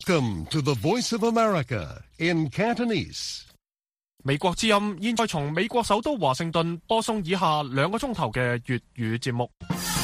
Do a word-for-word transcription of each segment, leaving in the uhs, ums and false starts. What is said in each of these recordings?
Welcome to the Voice of America in Cantonese. 美國之音現在從美國首都華盛頓播送以下兩個鐘頭嘅粵語節目。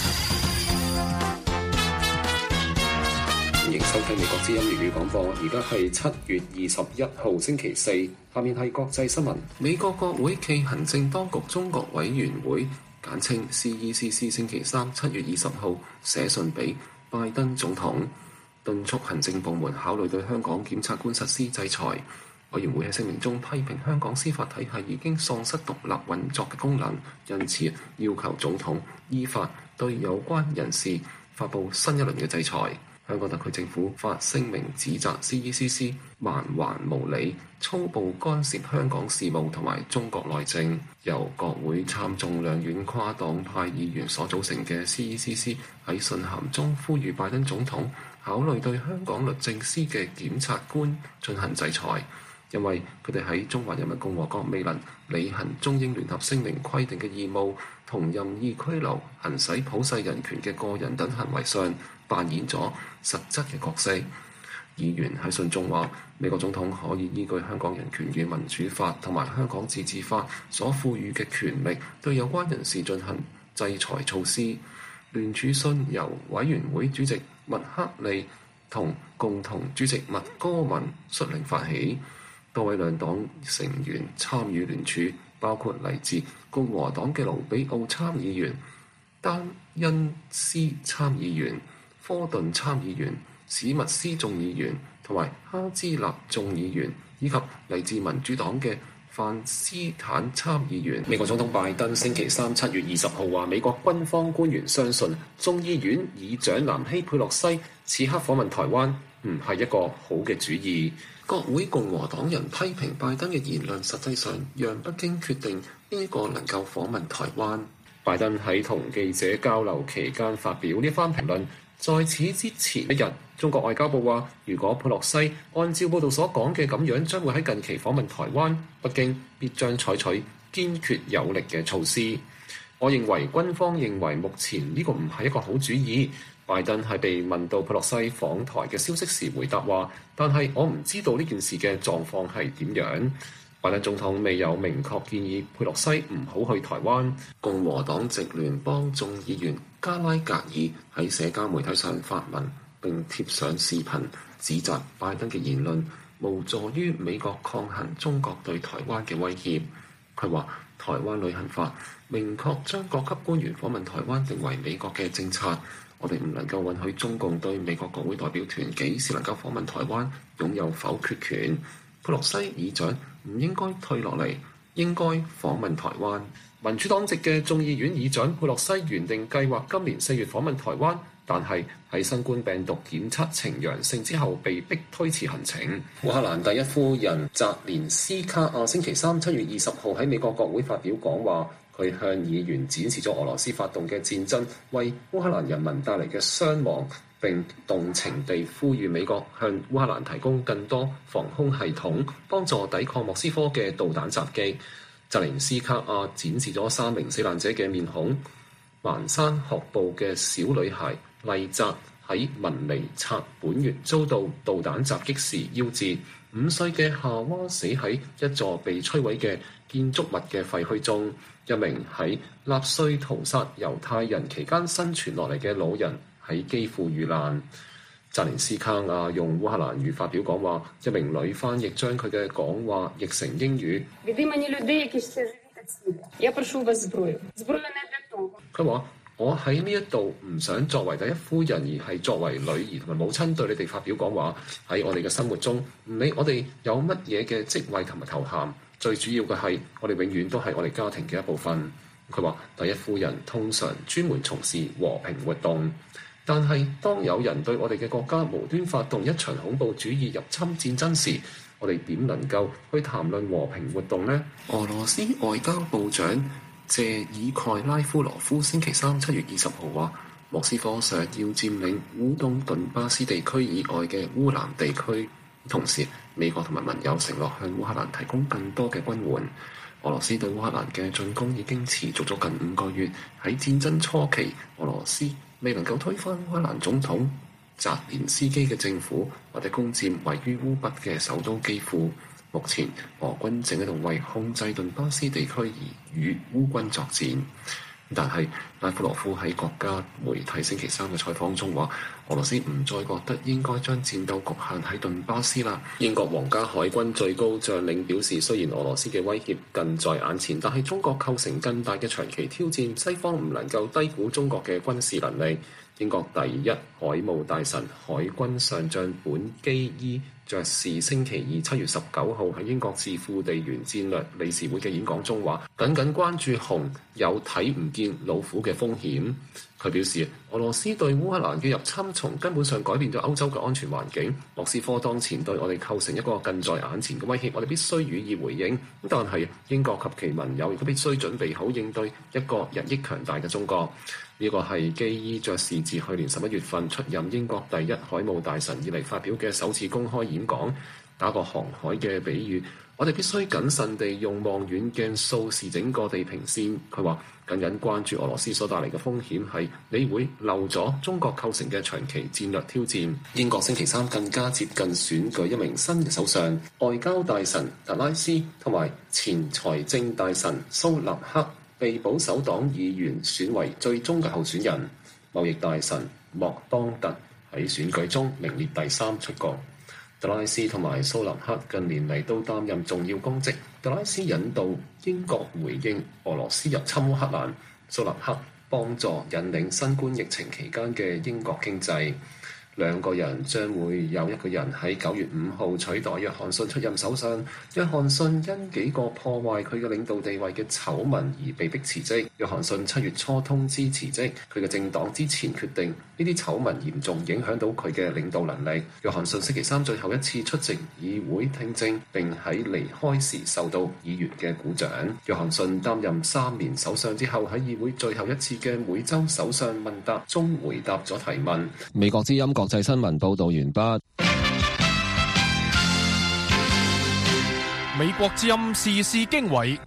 歡迎收聽美國之音粵語廣播，而家係七月二十一號星期四，下面係國際新聞。美國國會暨行政當局中國委員會簡稱 C E C C 星期三七月二十號寫信俾拜登總統，敦促行政部門考慮對香港檢察官實施制裁。委員會喺聲明中批評香港司法體系已經喪失獨立運作嘅功能，因此要求總統依法對有關人士發布新一輪嘅制裁。香港特區政府發聲明指責 C E C C 蠻橫無理、粗暴干涉香港事務同埋中國內政。由國會參眾兩院跨黨派議員所組成嘅 C E C C 喺信函中呼籲拜登總統考慮對香港律政司嘅檢察官進行制裁，因為佢哋喺中華人民共和國未能履行中英聯合聲明規定嘅義務同任意拘留、行使普世人權嘅個人等行為上扮演咗實質嘅角色。議員喺信中話，美國總統可以依據香港人權與民主法同埋香港自治法所賦予嘅權力，對有關人士進行制裁措施。聯署信由委員會主席麥克利同共同主席麥戈文率領發起。多位兩黨成員參與聯署，包括嚟自共和黨嘅盧比奧參議員、丹恩斯參議員、科頓參議員、史密斯眾議員同埋哈茲納眾議員，以及嚟自民主黨嘅范斯坦參議員。美國總統拜登星期三七月二十號話，美國軍方官員相信眾議院議長南希佩洛西此刻訪問台灣唔係一個好嘅主意。國會共和黨人批評拜登嘅言論實際上讓北京決定邊一個能夠訪問台灣。拜登喺同記者交流期間發表呢番評論。在此之前一日，中國外交部話，如果佩洛西按照報道所講嘅咁樣將會喺近期訪問台灣，北京必將採取堅決有力嘅措施。我認為軍方認為目前呢個唔係一個好主意。拜登係被問到佩洛西訪台嘅消息時回答話，但係我唔知道呢件事嘅狀況係點樣。拜登總統未有明確建議佩洛西唔好去台灣。共和黨籍聯邦眾議員加拉格爾喺社交媒體上發文並貼上視頻，指責拜登嘅言論無助於美國抗衡中國對台灣嘅威脅。佢話台灣旅行法明確將各級官員訪問台灣定為美國嘅政策，我哋唔能夠允許中共對美國國會代表團幾時能夠訪問台灣擁有否決權。佩洛西議長唔應該退落嚟，應該訪問台灣。民主黨籍嘅眾議院議長佩洛西原定計劃今年四月訪問台灣，但係喺新冠病毒檢測呈陽性之後，被迫推遲行程。烏克蘭第一夫人澤連斯卡亞星期三七月二十號喺美國國會發表講話，佢向議員展示咗俄羅斯發動嘅戰爭為烏克蘭人民帶嚟嘅傷亡，並動情地呼籲美國向烏克蘭提供更多防空系統，幫助抵抗莫斯科嘅導彈襲擊。澤連斯卡亞展示咗三名死難者嘅面孔。萬山學步嘅小女孩麗澤喺文尼察本月遭到導彈襲擊時夭折。五歲嘅夏娃死喺一座被摧毀嘅建築物嘅廢墟中。一名喺納粹屠殺猶太人期間生存落嚟嘅老人喺基輔遇難。澤連斯卡亞用烏克蘭語發表講話，一名女翻譯將佢嘅講話譯成英語。佢話：我喺呢一度唔想作為第一夫人，而係作為女兒同埋母親對你哋發表講話。喺我哋嘅生活中，唔理我哋有乜嘢嘅職位同埋頭銜，最主要嘅係我哋永遠都係我哋家庭嘅一部分。佢話：第一夫人通常專門從事和平活動。但係，當有人對我哋嘅國家無端發動一場恐怖主義入侵戰爭時，我哋點能夠去談論和平活動呢？俄羅斯外交部長謝爾蓋拉夫羅夫星期三七月二十號話，莫斯科想要佔領烏東頓巴斯地區以外嘅烏南地區，同時美國同埋盟友承諾向烏克蘭提供更多嘅軍援。俄羅斯對烏克蘭嘅進攻已經持續咗近五個月。喺戰爭初期，俄羅斯未能夠推翻烏克蘭總統澤連斯基嘅政府，或者攻佔位於烏北嘅首都基輔。目前俄軍正喺度為控制頓巴斯地區而與烏軍作戰。但係拉夫羅夫喺國家媒體星期三嘅採訪中話，俄羅斯唔再覺得應該將戰鬥局限喺頓巴斯啦。英國皇家海軍最高將領表示，雖然俄羅斯嘅威脅近在眼前，但係中國構成更大嘅長期挑戰，西方唔能夠低估中國嘅軍事能力。英國第一海務大臣海軍上將本基伊爵士星期二七月十九號喺英國智庫地緣戰略理事會嘅演講中話，緊緊關注熊有睇唔見老虎嘅風險。佢表示，俄羅斯對烏克蘭嘅入侵從根本上改變咗歐洲嘅安全環境。莫斯科當前對我哋構成一個近在眼前嘅威脅，我哋必須予以回應。但係英國及其盟友亦都必須準備好應對一個日益強大嘅中國。呢個係基伊爵士自去年十一月份出任英國第一海務大臣以嚟發表嘅首次公開演講。打個航海嘅比喻，我哋必須謹慎地用望遠鏡掃視整個地平線。佢話緊緊關注俄羅斯所帶嚟嘅風險係你會漏咗中國構成嘅長期戰略挑戰。英國星期三更加接近選舉一名新嘅首相，外交大臣特拉斯同埋前財政大臣蘇納克被保守黨議員選為最終嘅候選人。貿易大臣莫當特喺選舉中名列第三出局。特拉斯同埋蘇納克近年嚟都擔任重要公職。特拉斯引導英國回應俄羅斯入侵烏克蘭，蘇納克幫助引領新冠疫情期間嘅英國經濟。兩個人將會有一個人喺九月五號取代約翰遜出任首相。約翰遜因幾個破壞佢嘅領導地位嘅醜聞而被迫辭職。約翰遜七月初通知辭職，佢嘅政黨之前決定呢啲醜聞嚴重影響到佢嘅領導能力。約翰遜星期三最後一次出席議會聽證，並喺離開時受到議員嘅鼓掌。約翰遜擔任三年首相之後，喺議會最後一次嘅每週首相問答中回答咗提問。 美國之音國際新聞報道完畢。 美國之音時事經緯。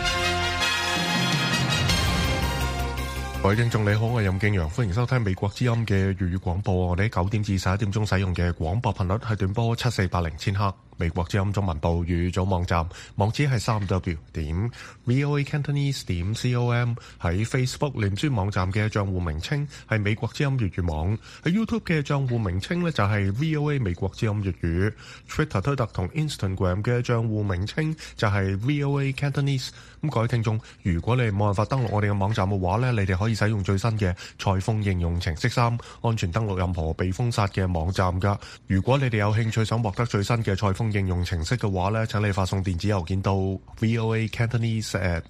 各位聽眾你好，我係任敬陽，歡迎收聽美國之音嘅粵語廣播。我哋喺九點至十一點鐘使用嘅廣播頻率係短波七四八零千赫。美國之音中文部語組網站網址係三 w 點 voa cantonese 點 com。 喺 Facebook 臉書網站嘅賬戶名稱係美國之音粵語網。喺 YouTube 嘅賬戶名稱呢就係 VOA 美國之音粵語。 Twitter 推特同 Instagram 嘅賬戶名稱就係 VOA Cantonese。 咁各位聽眾，如果你冇辦法登錄我哋嘅網站嘅話呢，你哋可以使用最新嘅裁縫應用程式三，安全登錄任何被封殺嘅網站噶。如果你哋有興趣想獲得最新嘅裁縫應用程式嘅話咧，請你發送電子郵件到 voa cantonese at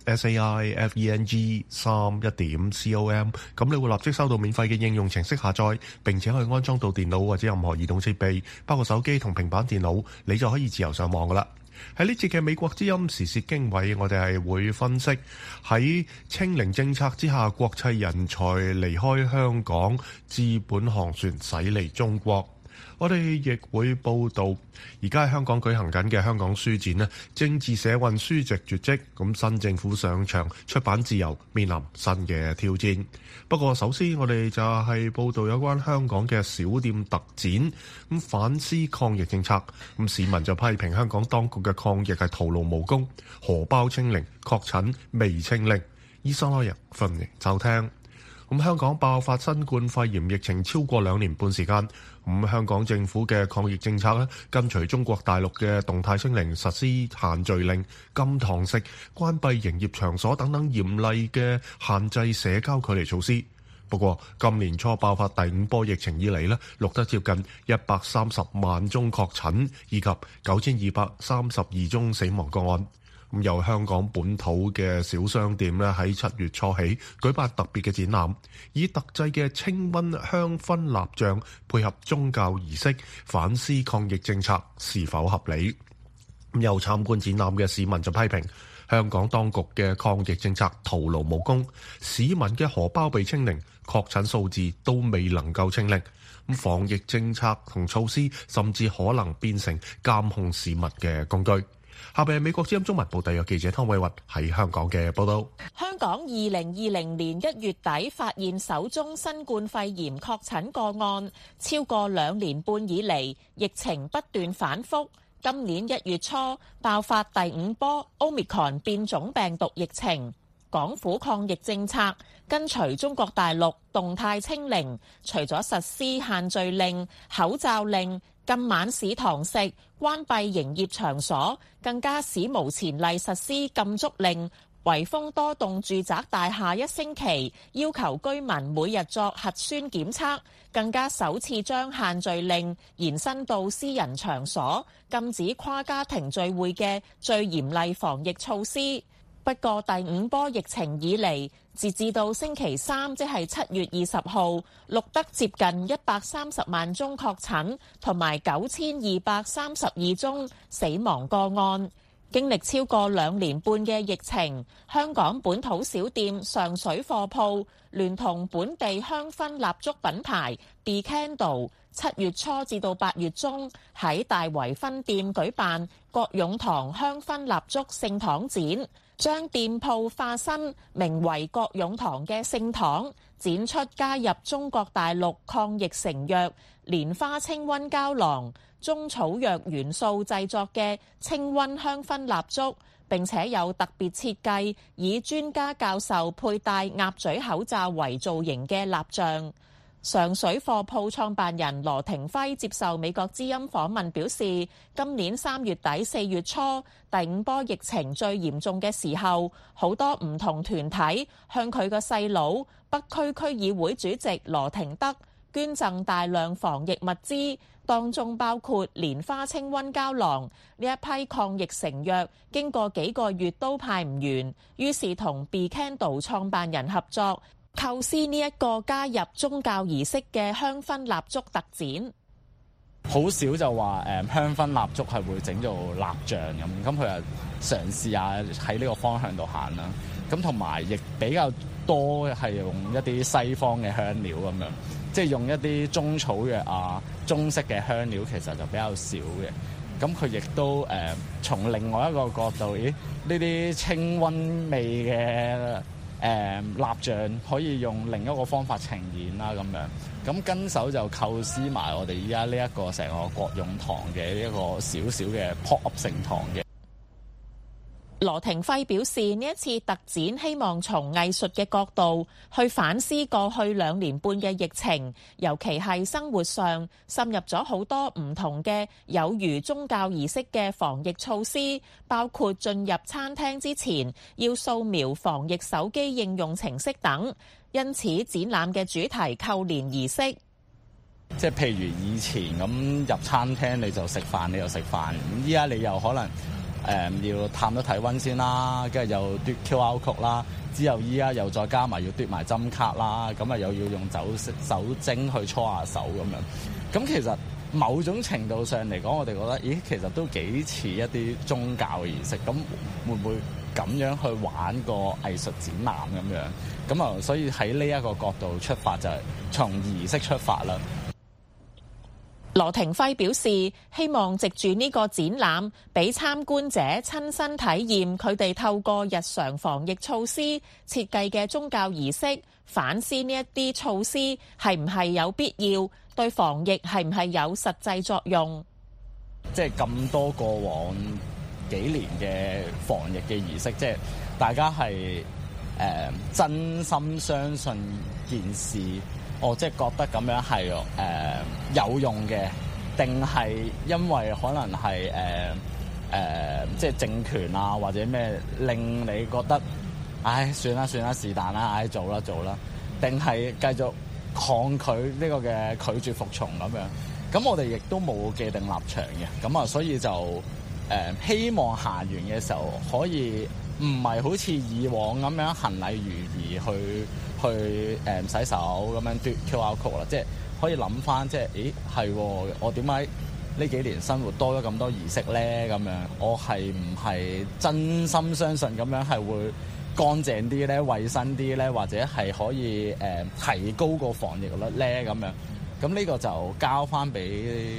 saifeng 三一點 com， 咁你會立即收到免費嘅應用程式下載，並且可以安裝到電腦或者任何移動設備，包括手機同平板電腦，你就可以自由上網噶啦。喺呢節嘅美國之音時事經緯，我哋係會分析喺清零政策之下，國際人才離開香港，資本航船駛離中國。我哋亦會報道，而家喺香港舉行緊嘅香港書展呢，政治社運書籍絕跡，咁新政府上場，出版自由面臨新嘅挑戰。不過首先我哋就係報道有關香港嘅小店特展，咁反思抗疫政策。咁市民就批評香港當局嘅抗疫係徒勞無功，荷包清零，確診未清零。以上內容歡迎收聽。咁香港爆發新冠肺炎疫情超過兩年半時間，咁香港政府嘅抗疫政策咧，跟隨中國大陸嘅動態清零，實施限聚令、禁堂食、關閉營業場所等等嚴厲嘅限制社交距離措施。不過今年初爆發第五波疫情以嚟咧，錄得接近一百三十萬宗確診，以及九千二百三十二宗死亡個案。咁由香港本土嘅小商店咧，喺七月初起舉辦特別嘅展覽，以特製嘅清瘟香薰蠟像配合宗教儀式，反思抗疫政策是否合理。咁有參觀展覽嘅市民就批評香港當局嘅抗疫政策徒勞無功，市民嘅荷包被清零，確診數字都未能夠清零。咁防疫政策同措施甚至可能變成監控市民嘅工具。 下邊係美國之音中文部特約記者湯偉雲喺香港嘅報道。 香港二零二零年一月底發現首宗新冠肺炎確診個案，超過兩年半以嚟，疫情不斷反覆。今年一月初爆發第五波 Omicron 變種病毒疫情，港府抗疫政策跟隨中國大陸動態清零，除咗實施限聚令、口罩令、禁晚市堂食、關閉營業場所，更加史無前例實施禁足令，圍封多棟住宅大廈一星期，要求居民每日作核酸檢測，更加首次將限聚令延伸到私人場所，禁止跨家庭聚會嘅最嚴厲防疫措施。不過第五波疫情以嚟，截至到星期三，即係七月二十號，錄得接近一百三十萬宗確診，同埋九千二百三十二宗死亡個案。經歷超過兩年半嘅疫情，香港本土小店上水貨鋪聯同本地香薰蠟燭品牌 Be Candle， 七月初至到八月中喺大圍分店舉辦葛永堂香薰蠟燭聖堂展，將店鋪化身名為葛永堂嘅聖堂，展出加入中國大陸抗疫成藥蓮花清瘟膠囊、中草藥元素製作嘅清瘟香薰蠟燭，並且有特別設計以專家教授佩戴鴨嘴口罩為造型嘅蠟像。上水貨鋪創辦人羅庭輝接受美國之音訪問表示，今年三月底四月初第五波疫情最嚴重嘅時候，好多唔同團體向佢個細佬北區區議會主席羅廷德捐贈大量防疫物資，當中包括蓮花清瘟膠囊。呢一批抗疫成藥經過幾個月都派唔完，於是同 Be Candle 創辦人合作，構思呢一個加入宗教儀式嘅香薰蠟燭特展。 好少就話誒香薰蠟燭係會整做蠟像咁，咁佢又嘗試下喺呢個方向度行啦。咁同埋亦比較多係用一啲西方嘅香料咁樣，即係用一啲中草藥啊、中式嘅香料，其實就比較少嘅。咁佢亦都誒、呃、從另外一個角度，咦呢啲清瘟味嘅誒蠟像可以用另一個方法呈現啦，咁樣咁跟手就構思埋我哋依家呢一個成個葛永堂嘅一個小小嘅 pop-up 聖堂嘅。 羅庭輝表示，呢一次特展希望從藝術嘅角度去反思過去兩年半嘅疫情，尤其係生活上滲入咗好多唔同嘅有如宗教儀式嘅防疫措施，包括進入餐廳之前要掃描防疫手機應用程式等。因此展覽嘅主題扣連儀式， 即係譬如以前咁入餐廳你就食飯，你就食飯，咁依家你又可能誒、呃、要探咗體溫先啦，跟住又嘟 Q R code 啦，之後依家又再加埋要嘟埋針卡啦，咁啊又要用酒酒精去搓下手咁樣。咁其實某種程度上嚟講，我哋覺得，咦，其實都幾似一啲宗教嘅儀式。咁會唔會咁樣去玩個藝術展覽咁樣？咁啊，所以喺呢一個角度出發，就係從儀式出發啦。 羅庭輝表示，希望藉住呢個展覽，俾參觀者親身體驗佢哋透過日常防疫措施設計嘅宗教儀式，反思呢一啲措施係唔係有必要，對防疫係唔係有實際作用。 即係咁多過往幾年嘅防疫嘅儀式，即係大家係誒、呃、真心相信件事。我即係覺得咁樣係誒、呃、有用嘅，定係因為可能係誒誒即係政權啊或者咩令你覺得，唉算啦算啦是但啦，唉做啦做啦，定係繼續抗拒呢個嘅拒絕服從咁樣。咁我哋亦都冇既定立場嘅，咁啊所以就誒、呃、希望行完嘅時候可以唔係好似以往咁樣行禮如儀去。去誒、嗯、洗手咁樣嘟 Q R code 啦，即係可以諗翻，即係咦係我點解呢幾年生活多咗咁多儀式咧？咁樣我係唔係真心相信咁樣係會乾淨啲咧、衞生啲咧，或者係可以誒、呃、提高個防疫率咧？咁樣咁呢個就交翻俾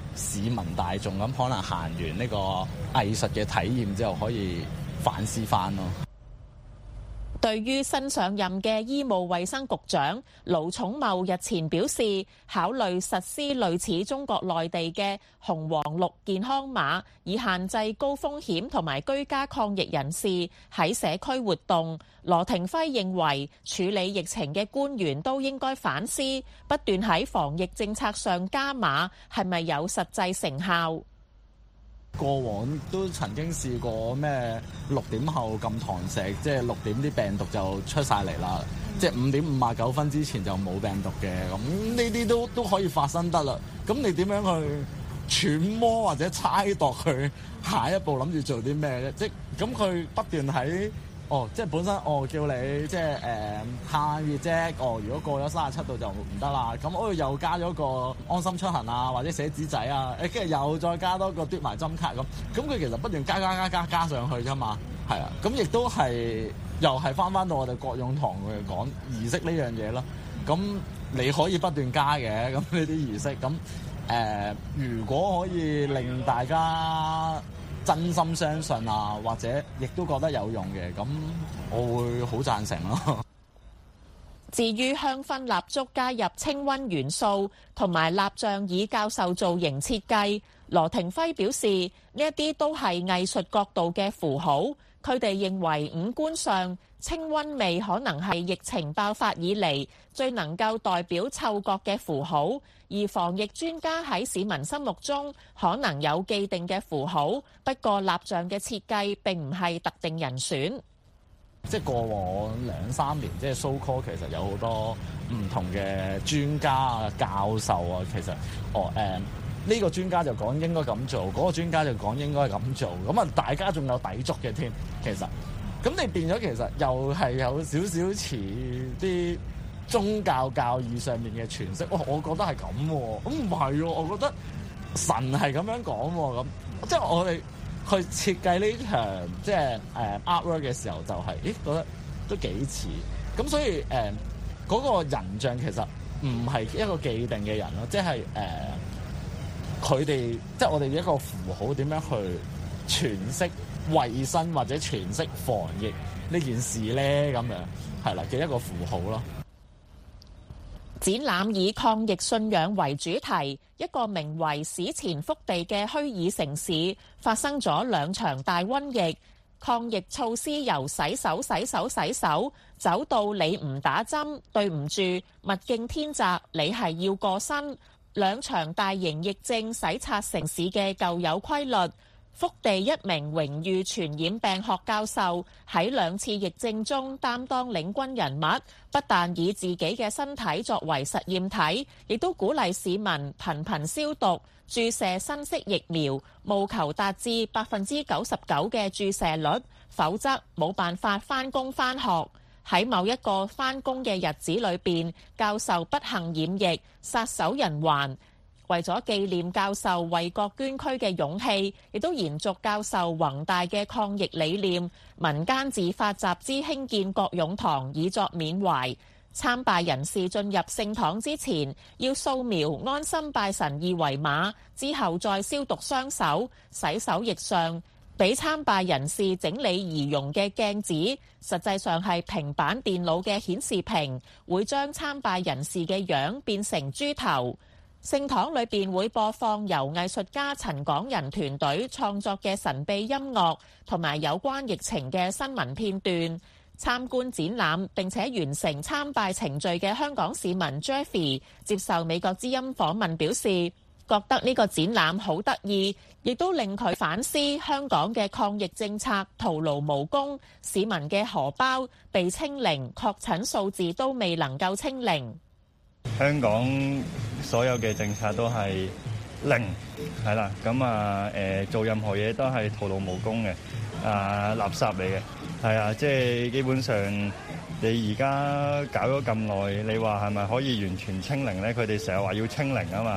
市民大眾咁可能行完呢個藝術嘅體驗之後，可以反思翻咯。 對於新上任嘅醫務衛生局長盧寵茂日前表示，考慮實施類似中國內地嘅紅黃綠健康碼，以限制高風險同埋居家抗疫人士喺社區活動。羅廷輝認為，處理疫情嘅官員都應該反思，不斷喺防疫政策上加碼，係咪有實際成效？ 過往都曾經試過咩六點後禁堂食，即係六點啲病毒就出晒嚟啦，即係五點五十九分之前就冇病毒嘅，咁呢啲都都可以發生得啦。咁你點樣去揣摩或者猜度佢下一步諗住做啲咩咧？即係咁佢不斷喺哦，即係本身哦叫你即係誒限熱啫。哦，如果過咗三十七度就唔得啦。咁我又加咗個安心出行啊，或者寫紙仔啊，誒跟住又再加多個嘟埋針卡咁。咁佢其實不斷加加加加加上去㗎嘛，係啊。咁亦都係又係翻翻到我哋國勇堂去講儀式呢樣嘢咯。咁你可以不斷加嘅，咁呢啲儀式咁誒、呃，如果可以令大家真心相信啊，或者亦都覺得有用嘅，咁我會好贊成咯。 至於香薰蠟燭加入清溫元素同埋蠟像以教授造型設計，羅廷輝表示呢一啲都係藝術角度嘅符號。佢哋認為五官上清溫味可能係疫情爆發以嚟最能夠代表嗅覺嘅符號，而防疫專家喺市民心目中可能有既定嘅符號，不過蠟像嘅設計並唔係特定人選。 即係過往兩三年，即係 so call 其實有好多唔同嘅專家啊、教授啊，其實哦誒。呃呢個專家就講應該咁做，嗰個專家就講應該咁做，咁啊大家仲有抵觸嘅添。其實咁你變咗，其實又係有少少似啲宗教教義上面嘅詮釋。哇，我覺得係咁喎，咁唔係喎，我覺得神係咁樣講喎。咁即係我哋去設計呢場即係誒 artwork 嘅時候，就係、是、咦覺得都幾似。咁所以誒嗰、呃嗰個人像其實唔係一個既定嘅人咯，即係誒。呃佢哋即係我哋一個符號點樣去詮釋衛生或者詮釋防疫呢件事咧，咁樣係啦嘅一個符號咯。 展覽以抗疫信仰為主題，一個名為史前福地嘅虛擬城市發生咗兩場大瘟疫，抗疫措施由洗手、洗手、洗手走到你唔打針，對唔住，物競天擇，你係要過身。兩場大型疫症洗刷城市嘅舊有規律。福地一名榮譽傳染病學教授喺兩次疫症中擔當領軍人物，不但以自己嘅身體作為實驗體，亦都鼓勵市民頻頻消毒、注射新式疫苗，務求達至百分之九十九嘅注射率，否則冇辦法返工返學。喺某一個返工嘅日子裏邊，教授不幸染疫，撒手人寰。為咗紀念教授為國捐軀嘅勇氣，亦都延續教授宏大嘅抗疫理念，民間自發集資興建國勇堂，以作緬懷。參拜人士進入聖堂之前，要掃描安心拜神二維碼，之後再消毒雙手、洗手液上。俾參拜人士整理儀容嘅鏡子，實際上係平板電腦嘅顯示屏，會將參拜人士嘅樣變成豬頭。聖堂裏邊會播放由藝術家陳港人團隊創作嘅神秘音樂，同埋有關疫情嘅新聞片段。參觀展覽並且完成參拜程序嘅香港市民 Jeffy 接受美國之音訪問表示，覺得呢個展覽好得意，亦都令佢反思香港嘅抗疫政策徒勞無功，市民嘅荷包被清零，確診數字都未能夠清零。 香港所有嘅政策都係零，係啦，咁啊誒做任何嘢都係徒勞無功嘅，啊垃圾嚟嘅，係啊，即係基本上。你而家搞咗咁耐，你話係咪可以完全清零咧？佢哋成日話要清零啊嘛，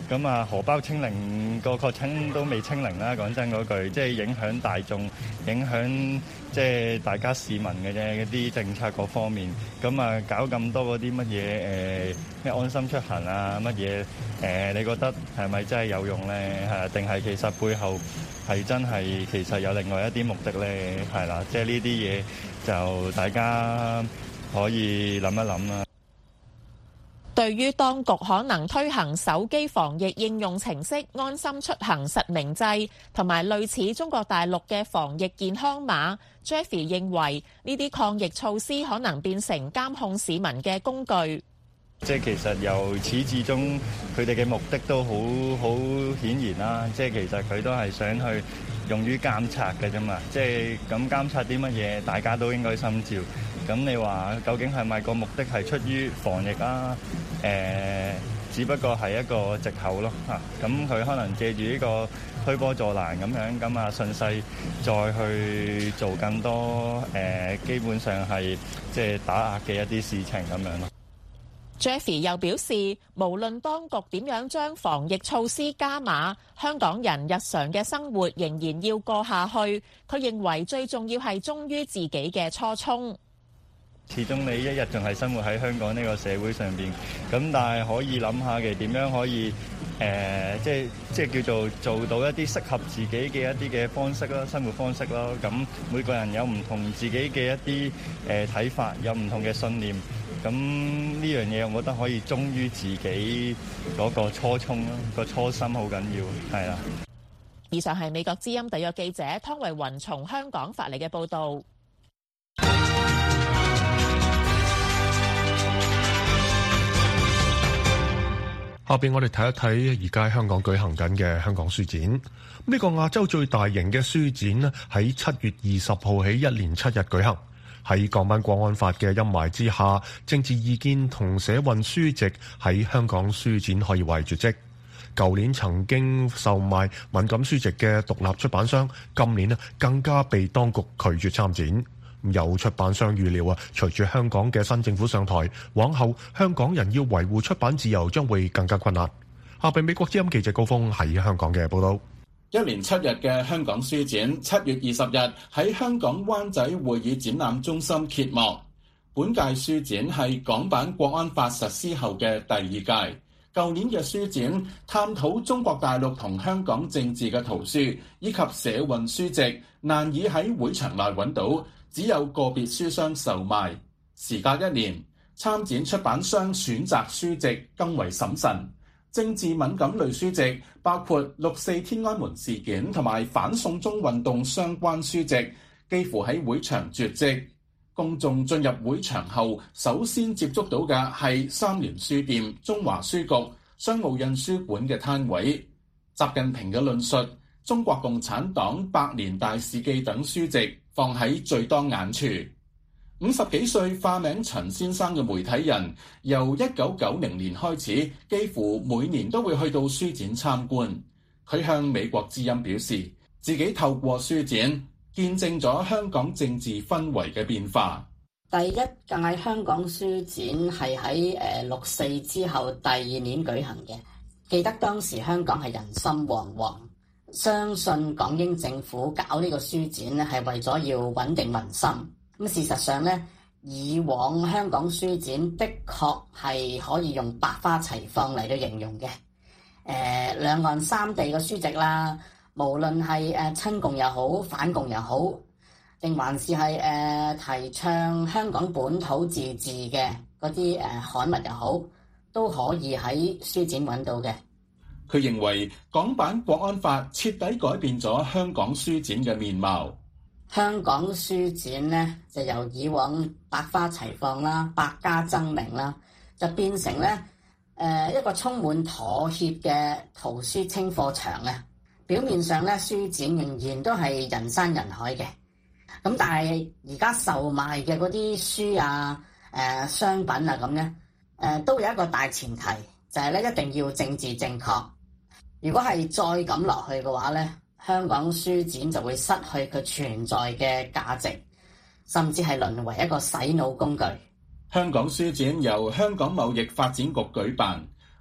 咁啊荷包清零，個確診都未清零啦。講真嗰句，即係影響大眾，影響即係大家市民嘅啫。嗰啲政策嗰方面，咁啊搞咁多嗰啲乜嘢誒咩安心出行啊乜嘢誒？你覺得係咪真係有用咧？係定係其實背後係真係其實有另外一啲目的咧？係啦，即係呢啲嘢就大家可以諗一諗啦。 對於當局可能推行手機防疫應用程式安心出行實名制，同埋類似中國大陸嘅防疫健康碼， Jeffrey 認為呢啲抗疫措施可能變成監控市民嘅工具。 即係其實由始至終，佢哋嘅目的都好好顯然啦。即係其實佢都係想去用於監察嘅啫嘛。即係咁監察啲乜嘢，大家都應該心照。咁你話究竟係咪個目的係出於防疫啊？誒、呃，只不過係一個藉口咯嚇。咁、啊、佢可能借住呢個推波助瀾咁樣，咁啊順勢再去做更多誒、呃，基本上係即係打壓嘅一啲事情咁樣咯。 Jeffrey 又表示，無論當局點樣將防疫措施加碼，香港人日常嘅生活仍然要過下去。佢認為最重要係忠於自己嘅初衷。 始終你一日仲係生活喺香港呢個社會上邊，咁但係可以諗下嘅點樣可以誒、呃，即係即係叫做做到一啲適合自己嘅一啲嘅方式啦，生活方式啦。咁每個人有唔同自己嘅一啲誒睇法，有唔同嘅信念。咁呢樣嘢，我覺得可以忠於自己嗰個初衷啦，個初心好緊要，係啦。 以上係美國之音特約記者湯慧雲從香港發嚟嘅報導。 下邊我哋睇一睇而家香港舉行緊嘅香港書展。呢個亞洲最大型嘅書展呢，喺七月二十號起一連七日舉行。喺港版國安法嘅陰霾之下，政治意見同社運書籍喺香港書展可以話絕跡。舊年曾經售賣敏感書籍嘅獨立出版商，今年呢更加被當局拒絕參展。有出版商預料啊，隨住香港嘅新政府上台，往後香港人要維護出版自由將會更加困難。下邊美國之音記者高峰喺香港嘅報道。 一連七日嘅香港書展，七月二十日喺香港灣仔會議展覽中心揭幕。本屆書展係港版國安法實施後嘅第二屆。舊年嘅書展探討中國大陸同香港政治嘅圖書以及社運書籍，難以喺會場內揾到，只有個別書商售賣。時隔一年，參展出版商選擇書籍更為審慎。政治敏感類書籍包括六四天安門事件同埋反送中運動相關書籍，幾乎喺會場絕跡。公眾進入會場後，首先接觸到嘅係三聯書店、中華書局、商務印書館嘅攤位。習近平嘅論述、中國共產黨百年大事記等書籍放喺最多眼處。五十幾歲化名陳先生嘅媒體人，由一九九零年開始，幾乎每年都會去到書展參觀。佢向美國之音表示，自己透過書展見證咗香港政治氛圍嘅變化。 第一屆香港書展係喺誒六四之後第二年舉行嘅，記得當時香港係人心惶惶，相信港英政府搞呢個書展咧係為咗要穩定民心。咁事實上咧，以往香港書展的確係可以用百花齊放嚟到形容嘅。誒、呃，兩岸三地嘅書籍啦，無論係誒親共又好，反共又好，定還是係誒、呃、提倡香港本土自治嘅嗰啲誒刊物又好，都可以喺書展揾到嘅。 佢認為港版國安法徹底改變咗香港書展嘅面貌。 香港書展咧就由以往百花齊放啦、百家爭鳴啦，就變成咧誒、呃、一個充滿妥協嘅圖書清貨場啊！表面上咧書展仍然都係人山人海嘅，咁但係而家售賣嘅嗰啲書啊、誒、呃、商品啊咁咧，誒、呃、都有一個大前提，就係、是、咧一定要政治正確。如果係再咁落去嘅話咧，香港書展就會失去佢存在嘅價值，甚至係淪為一個洗腦工具。 香港書展由香港貿易發展局舉辦，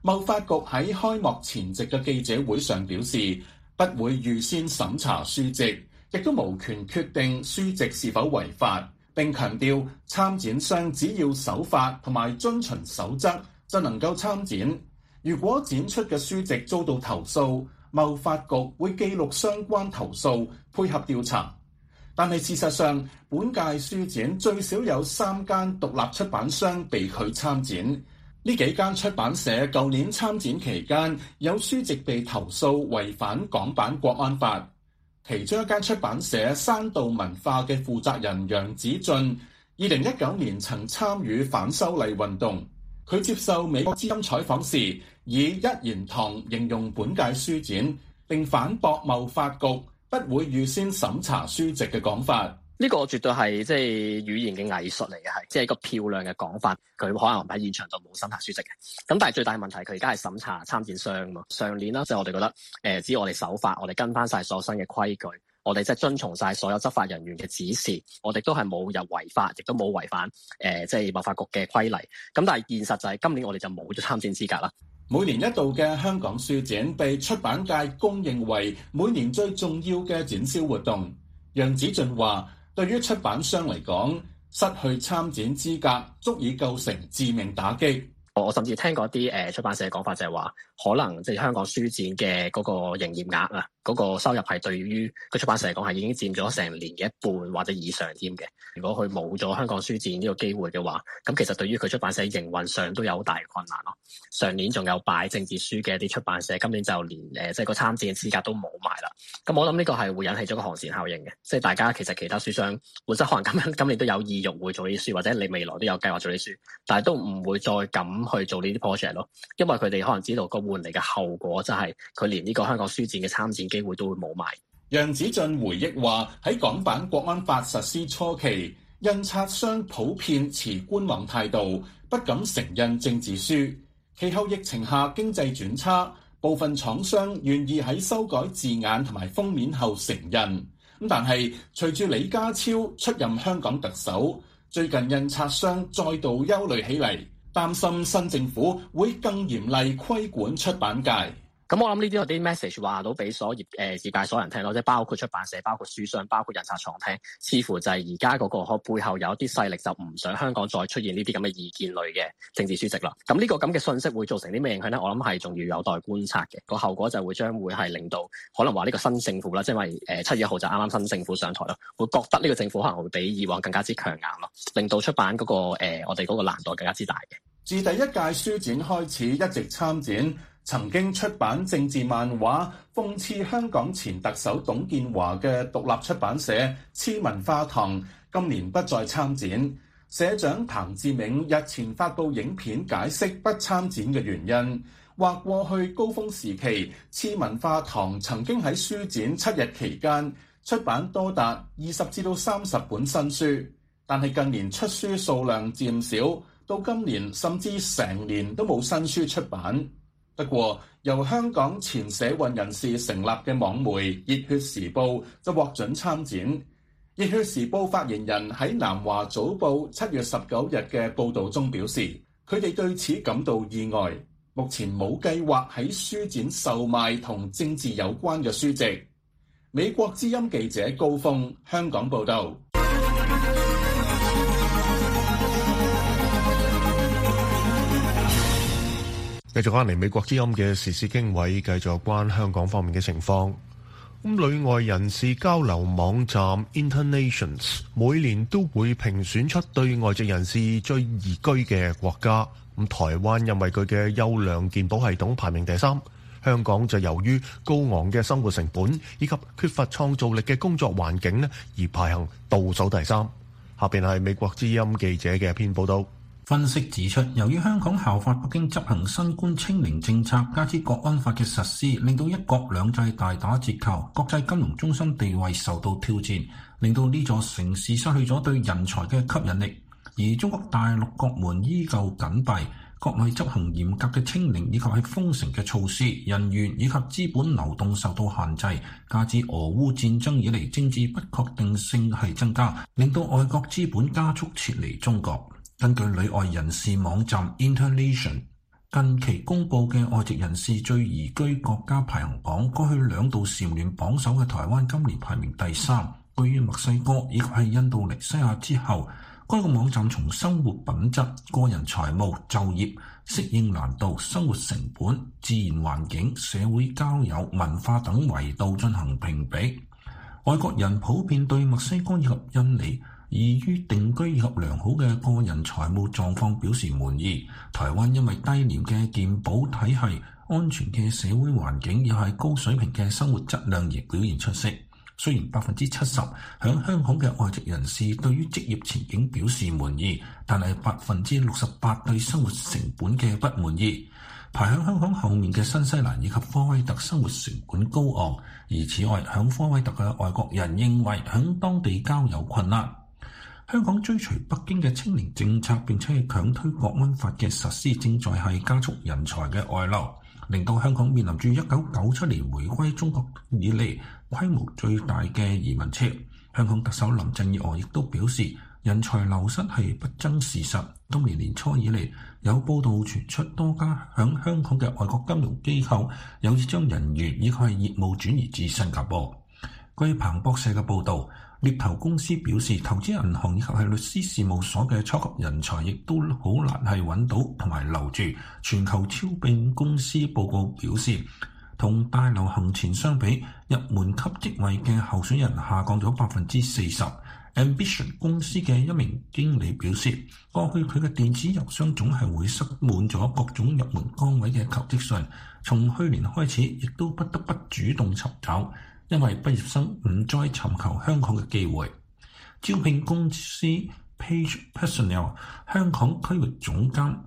貿發局喺開幕前夕嘅記者會上表示，不會預先審查書籍，亦都無權決定書籍是否違法。並強調參展商只要守法同埋遵循守則就能夠參展。如果展出嘅書籍遭到投訴，貿發局會記錄相關投訴，配合調查。但係事實上，本屆書展最少有三間獨立出版商被拒參展。呢幾間出版社舊年參展期間有書籍被投訴違反港版國安法。其中一間出版社山道文化嘅負責人楊子俊，二零一九年曾參與反修例運動。佢接受美國之音採訪時，以一言堂形容本屆書展，並反駁貿發局不會預先審查書籍嘅講法。 呢個絕對係即係語言嘅藝術嚟嘅，係即係一個漂亮嘅講法。佢可能喺現場度冇審查書籍嘅，咁但係最大嘅問題，佢而家係審查參展商嘛。上年啦，即係我哋覺得誒，只要我哋守法，我哋跟翻晒所有新嘅規矩，我哋即係遵從晒所有執法人員嘅指示，我哋都係冇有違法，亦都冇違反誒即係貿發局嘅規例。咁但係現實就係今年我哋就冇咗參展資格啦。 每年一度嘅香港書展被出版界公認為每年最重要嘅展銷活動。楊子俊話，對於出版商嚟講，失去參展資格足以構成致命打擊。 我甚至聽過啲誒出版社嘅講法，就係話可能即係香港書展嘅嗰個營業額啊，嗰個收入係對於個出版社嚟講係已經佔咗成年嘅一半或者以上添嘅。如果佢冇咗香港書展呢個機會嘅話，咁其實對於佢出版社營運上都有好大嘅困難咯。上年仲有擺政治書嘅一啲出版社，今年就連誒即係個參展嘅資格都冇埋啦。咁我諗呢個係會引起咗個寒蟬效應嘅，即係大家其實其他書商本身可能今今年都有意欲會做呢啲書，或者你未來都有計劃做呢啲書，但係都唔會再敢去做呢啲 project 咯，因為佢哋可能知道個換嚟嘅後果，就係佢連呢個香港書展嘅參展機會都會冇埋。 楊子俊回憶話：喺港版國安法實施初期，印刷商普遍持觀望態度，不敢承印政治書。其後疫情下經濟轉差，部分廠商願意喺修改字眼同埋封面後承印。咁但係隨住李家超出任香港特首，最近印刷商再度憂慮起嚟。擔心新政府會更嚴厲規管出版界。 咁我諗呢啲有啲 message 話到俾所業誒業界所有人聽咯，即係包括出版社、包括書商、包括印刷廠聽，似乎就係而家嗰個背後有一啲勢力就唔想香港再出現呢啲咁嘅意見類嘅政治書籍啦。咁呢個咁嘅信息會造成啲咩影響咧？我諗係仲要有待觀察嘅。個後果就會將會係令到可能話呢個新政府啦，即係因為誒七月一號就啱啱新政府上台啦，會覺得呢個政府可能會比以往更加之強硬咯，令到出版嗰、嗰個誒、呃、我哋嗰個難度更加之大嘅。 自第一屆書展開始一直參展，曾經出版政治漫畫諷刺香港前特首董建華嘅獨立出版社黐文化堂，今年不再參展。社長彭志銘日前發布影片解釋不參展嘅原因，話過去高峰時期黐文化堂曾經喺書展七日期間出版多達二十至到三十本新書，但係近年出書數量漸少。到今年甚至成年都冇新書出版。不過由香港前社運人士成立嘅網媒《熱血時報》就獲准參展。《熱血時報》發言人喺南華早報七月十九日嘅報導中表示，佢哋對此感到意外，目前冇計劃喺書展售賣同政治有關嘅書籍。美國之音記者高峰香港報導。 繼續翻嚟美國之音嘅時事經緯，繼續關香港方面嘅情況。咁旅外人士交流網站 Internations 每年都會評選出對外籍人士最宜居嘅國家。咁台灣因為佢嘅優良健保系統排名第三，香港就由於高昂嘅生活成本以及缺乏創造力嘅工作環境呢，而排行倒數第三。下邊係美國之音記者嘅一篇報道。 分析指出，由於香港效法北京執行新冠清零政策，加之國安法嘅實施，令到一國兩制大打折扣，國際金融中心地位受到挑戰，令到呢座城市失去咗對人才嘅吸引力。而中國大陸國門依舊緊閉，國內執行嚴格嘅清零以及係封城嘅措施，人員以及資本流動受到限制，加之俄烏戰爭以嚟政治不確定性係增加，令到外國資本加速撤離中國。根據旅外人士網站 Internation， 近期公佈嘅外籍人士最宜居國家排行榜，過去兩度蟬聯榜首嘅台灣今年排名第三，居於墨西哥以及係印度尼西亞之後。該個網站從生活品質、個人財務、就業、適應難度、生活成本、自然環境、社會交友、文化等維度進行評比。外國人普遍對墨西哥以及印尼易於定居以及良好嘅個人財務狀況表示滿意。台灣因為低廉嘅健保體系、安全嘅社會環境，又係高水平嘅生活質量而表現出色。雖然百分之七十響香港嘅外籍人士對於職業前景表示滿意，但係百分之六十八對生活成本嘅不滿意。排喺香港後面嘅新西蘭以及科威特生活成本高昂，而此外響科威特嘅外國人認為響當地交友困難。香港追隨北京嘅清零政策並且係強推國安法嘅實施，正在係加速人才嘅外流，令到香港面臨住一九九七年回歸中國以嚟規模最大嘅移民潮。香港特首林鄭月娥亦都表示，人才流失係不爭事實。今年年初以嚟，有報道傳出多家響香港嘅外國金融機構有意將人員以及係業務轉移至新加坡。據彭博社嘅報導，獵頭公司表示，投資銀行以及係律師事務所嘅初級人才亦都好難係揾到同埋留住。全球招聘公司報告表示，同大流行前相比，入門級職位嘅候選人下降咗百分之四十。Ambition 公司嘅一名經理表示，過去佢嘅電子郵箱總係會塞滿咗各種入門崗位嘅求職信，從去年開始亦都不得不主動尋找，因為畢業生唔再尋求香港嘅機會。招聘公司 Page Personnel 香港區域總監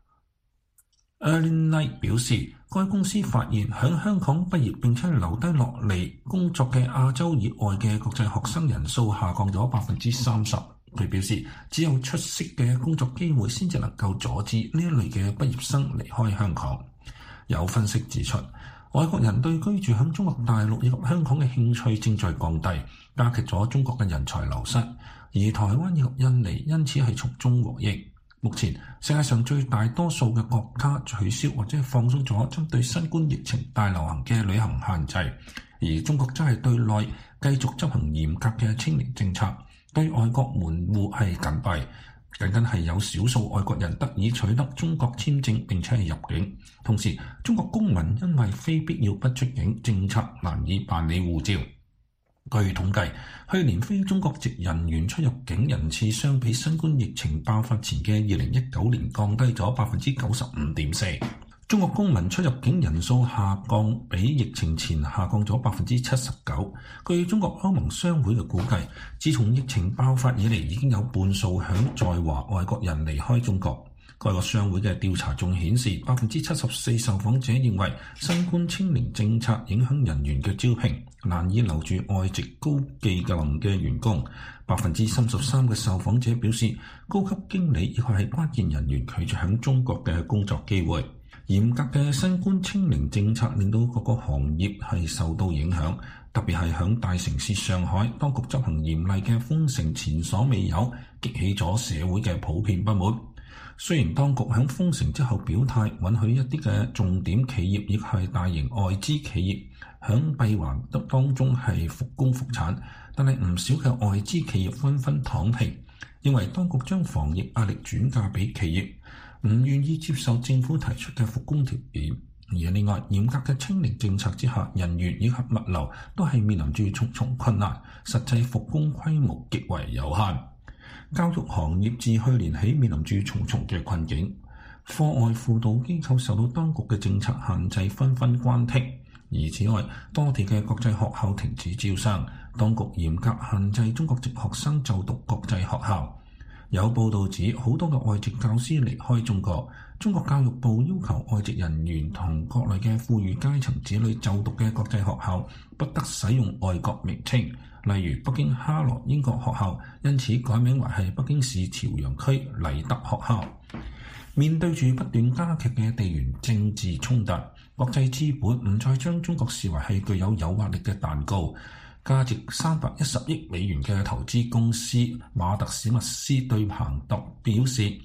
Erlyn Knight 表示，該公司發現響香港畢業並且留低落嚟工作嘅亞洲以外嘅國際學生人數下降咗百分之三十。佢表示，只有出色嘅工作機會先至能夠阻止呢一類嘅畢業生離開香港。有分析指出，外國人對居住響中國大陸以及香港嘅興趣正在降低，加劇咗中國嘅人才流失，而台灣以及印尼因此係從中獲益。目前世界上最大多數嘅國家取消或者放鬆咗針對新冠疫情大流行嘅旅行限制，而中國則係對內繼續執行嚴格嘅清零政策，對外國門戶係緊閉。僅僅係有少數外國人得以取得中國簽證並且係入境，同時中國公民因為非必要不出境政策難以辦理護照。據統計，去年非中國籍人員出入境人次相比新冠疫情爆發前嘅二零一九年降低咗百分之九十五點四。中國公民出入境人數下降比疫情前下降咗百分之七十九。據中國歐盟商會嘅估計，自從疫情爆發以嚟，已經有半數響在華外國人離開中國。該個商會嘅調查仲顯示，百分之七十四受訪者認為新冠清零政策影響人員嘅招聘，難以留住外籍高技能嘅員工。百分之三十三嘅受訪者表示，高級經理亦係關鍵人員拒絕響中國嘅工作機會。嚴格嘅新冠清零政策令到各個行業係受到影響，特別係響大城市上海，當局執行嚴厲嘅封城前所未有，激起咗社會嘅普遍不滿。雖然當局響封城之後表態允許一啲嘅重點企業亦係大型外資企業響閉環當中係復工復產，但係唔少嘅外資企業紛紛躺平，認為當局將防疫壓力轉嫁俾企業，唔願意接受政府提出嘅復工條件。而另外，嚴格嘅清零政策之下，人員以及物流都係面臨住重重困難，實際復工規模極為有限。教育行業自去年起面臨住重重嘅困境，課外輔導機構受到當局嘅政策限制，紛紛關停。而此外，多地嘅國際學校停止招生，當局嚴格限制中國籍學生就讀國際學校。有報道指，好多嘅外籍教師離開中國。中國教育部要求外籍人員同國內嘅富裕階層子女就讀嘅國際學校不得使用外國名稱，例如北京哈羅英國學校，因此改名為係北京市朝陽區禮德學校。面對住不斷加劇嘅地緣政治衝突，國際資本唔再將中國視為係具有誘惑力嘅蛋糕。價值三百一十億美元嘅投資公司馬特史密斯對彭博表示，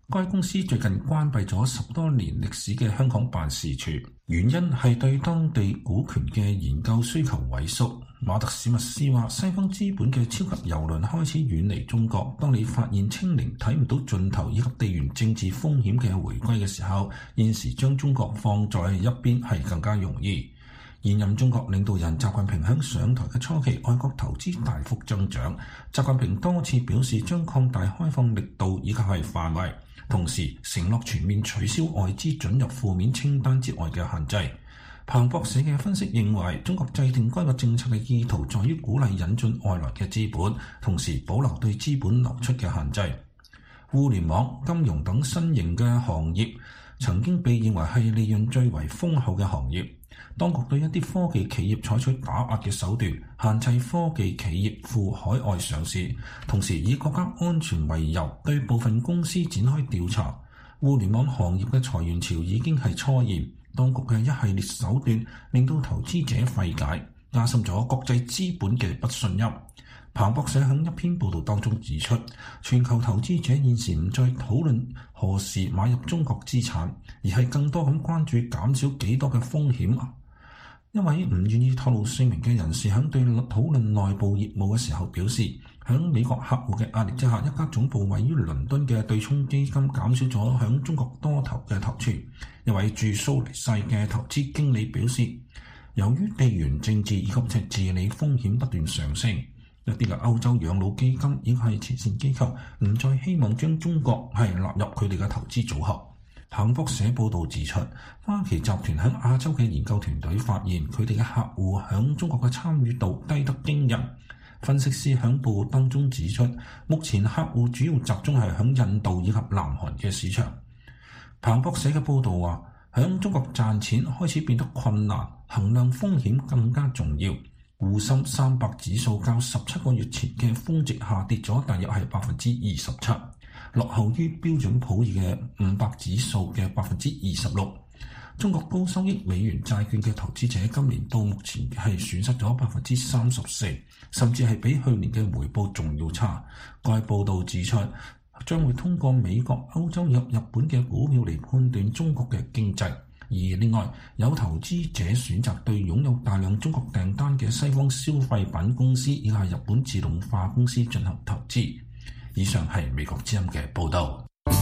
該公司最近關閉咗十多年歷史嘅香港辦事處，原因係對當地股權嘅研究需求萎縮。馬特史密斯話：西方資本嘅超級郵輪開始遠離中國，當你發現清零睇唔到盡頭以及地緣政治風險嘅回歸嘅時候，現時將中國放在一邊係更加容易。現任中國領導人習近平喺上台嘅初期，外國投資大幅增長。習近平多次表示將擴大開放力度以及係範圍，同時承諾全面取消外資准入負面清單之外嘅限制。彭博社嘅分析認為，中國制定該個政策嘅意圖在於鼓勵引進外來嘅資本，同時保留對資本流出嘅限制。互聯網、金融等新型嘅行業曾經被認為係利潤最為豐厚嘅行業。當局對一啲科技企業採取打壓嘅手段，限制科技企業赴海外上市，同時以國家安全為由對部分公司展開調查。互聯網行業嘅裁員潮已經係初現，當局嘅一系列手段令到投資者費解，加深咗國際資本嘅不信任。彭博社喺一篇報道當中指出，全球投資者現時唔再討論何時買入中國資產，而係更多咁關注減少幾多嘅風險。一位唔願意透露姓名嘅人士喺對討論內部業務嘅時候表示，喺美國客戶嘅壓力之下，一家總部位於倫敦嘅對沖基金減少咗喺中國多頭嘅投資。一位駐蘇黎世嘅投資經理表示，由於地緣政治以及治理風險不斷上升，一啲嘅歐洲養老基金亦係慈善機構唔再希望將中國係納入佢哋嘅投資組合。彭博社報導指出，花旗集團喺亞洲嘅研究團隊發現，佢哋嘅客戶響中國嘅參與度低得驚人。分析師響報告當中指出，目前客戶主要集中係響印度以及南韓嘅市場。彭博社嘅報導話，響中國賺錢開始變得困難，衡量風險更加重要。滬深三百指數較十七個月前嘅峰值下跌咗大約係百分之二十七，落後於標準普爾嘅五百指數嘅百分之二十六。中國高收益美元債券嘅投資者今年到目前係損失咗百分之三十四，甚至係比去年嘅回報仲要差。該報導指出，將會通過美國、歐洲及日本嘅股票嚟判斷中國嘅經濟。而另外，有投資者選擇對擁有大量中國訂單嘅西方消費品公司以及日本自動化公司進行投資。以上係美國之音嘅報導。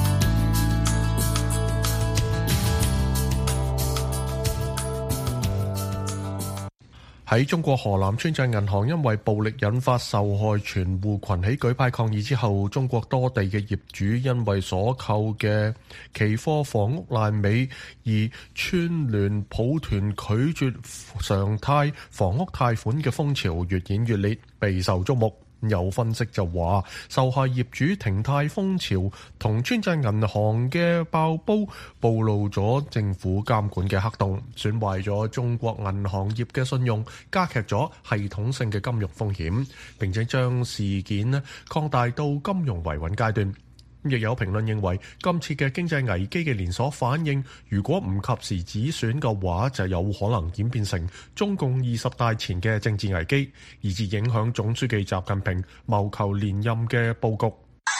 喺中國河南村鎮銀行因為暴力引發受害存戶群起舉牌抗議之後，中國多地嘅業主因為所購嘅期貨房屋爛尾而串聯抱團拒絕常貸房屋貸款嘅風潮越演越烈，備受矚目。有分析就話，受害業主停貸風潮同村鎮銀行嘅爆煲暴露咗政府監管嘅黑洞，損壞咗中國銀行業嘅信用，加劇咗系統性嘅金融風險，並且將事件呢擴大到金融維穩階段。亦有評論認為，今次嘅經濟危機嘅連鎖反應，如果唔及時止損嘅話，就有可能演變成中共二十大前嘅政治危機，以致影響總書記習近平謀求連任嘅佈局。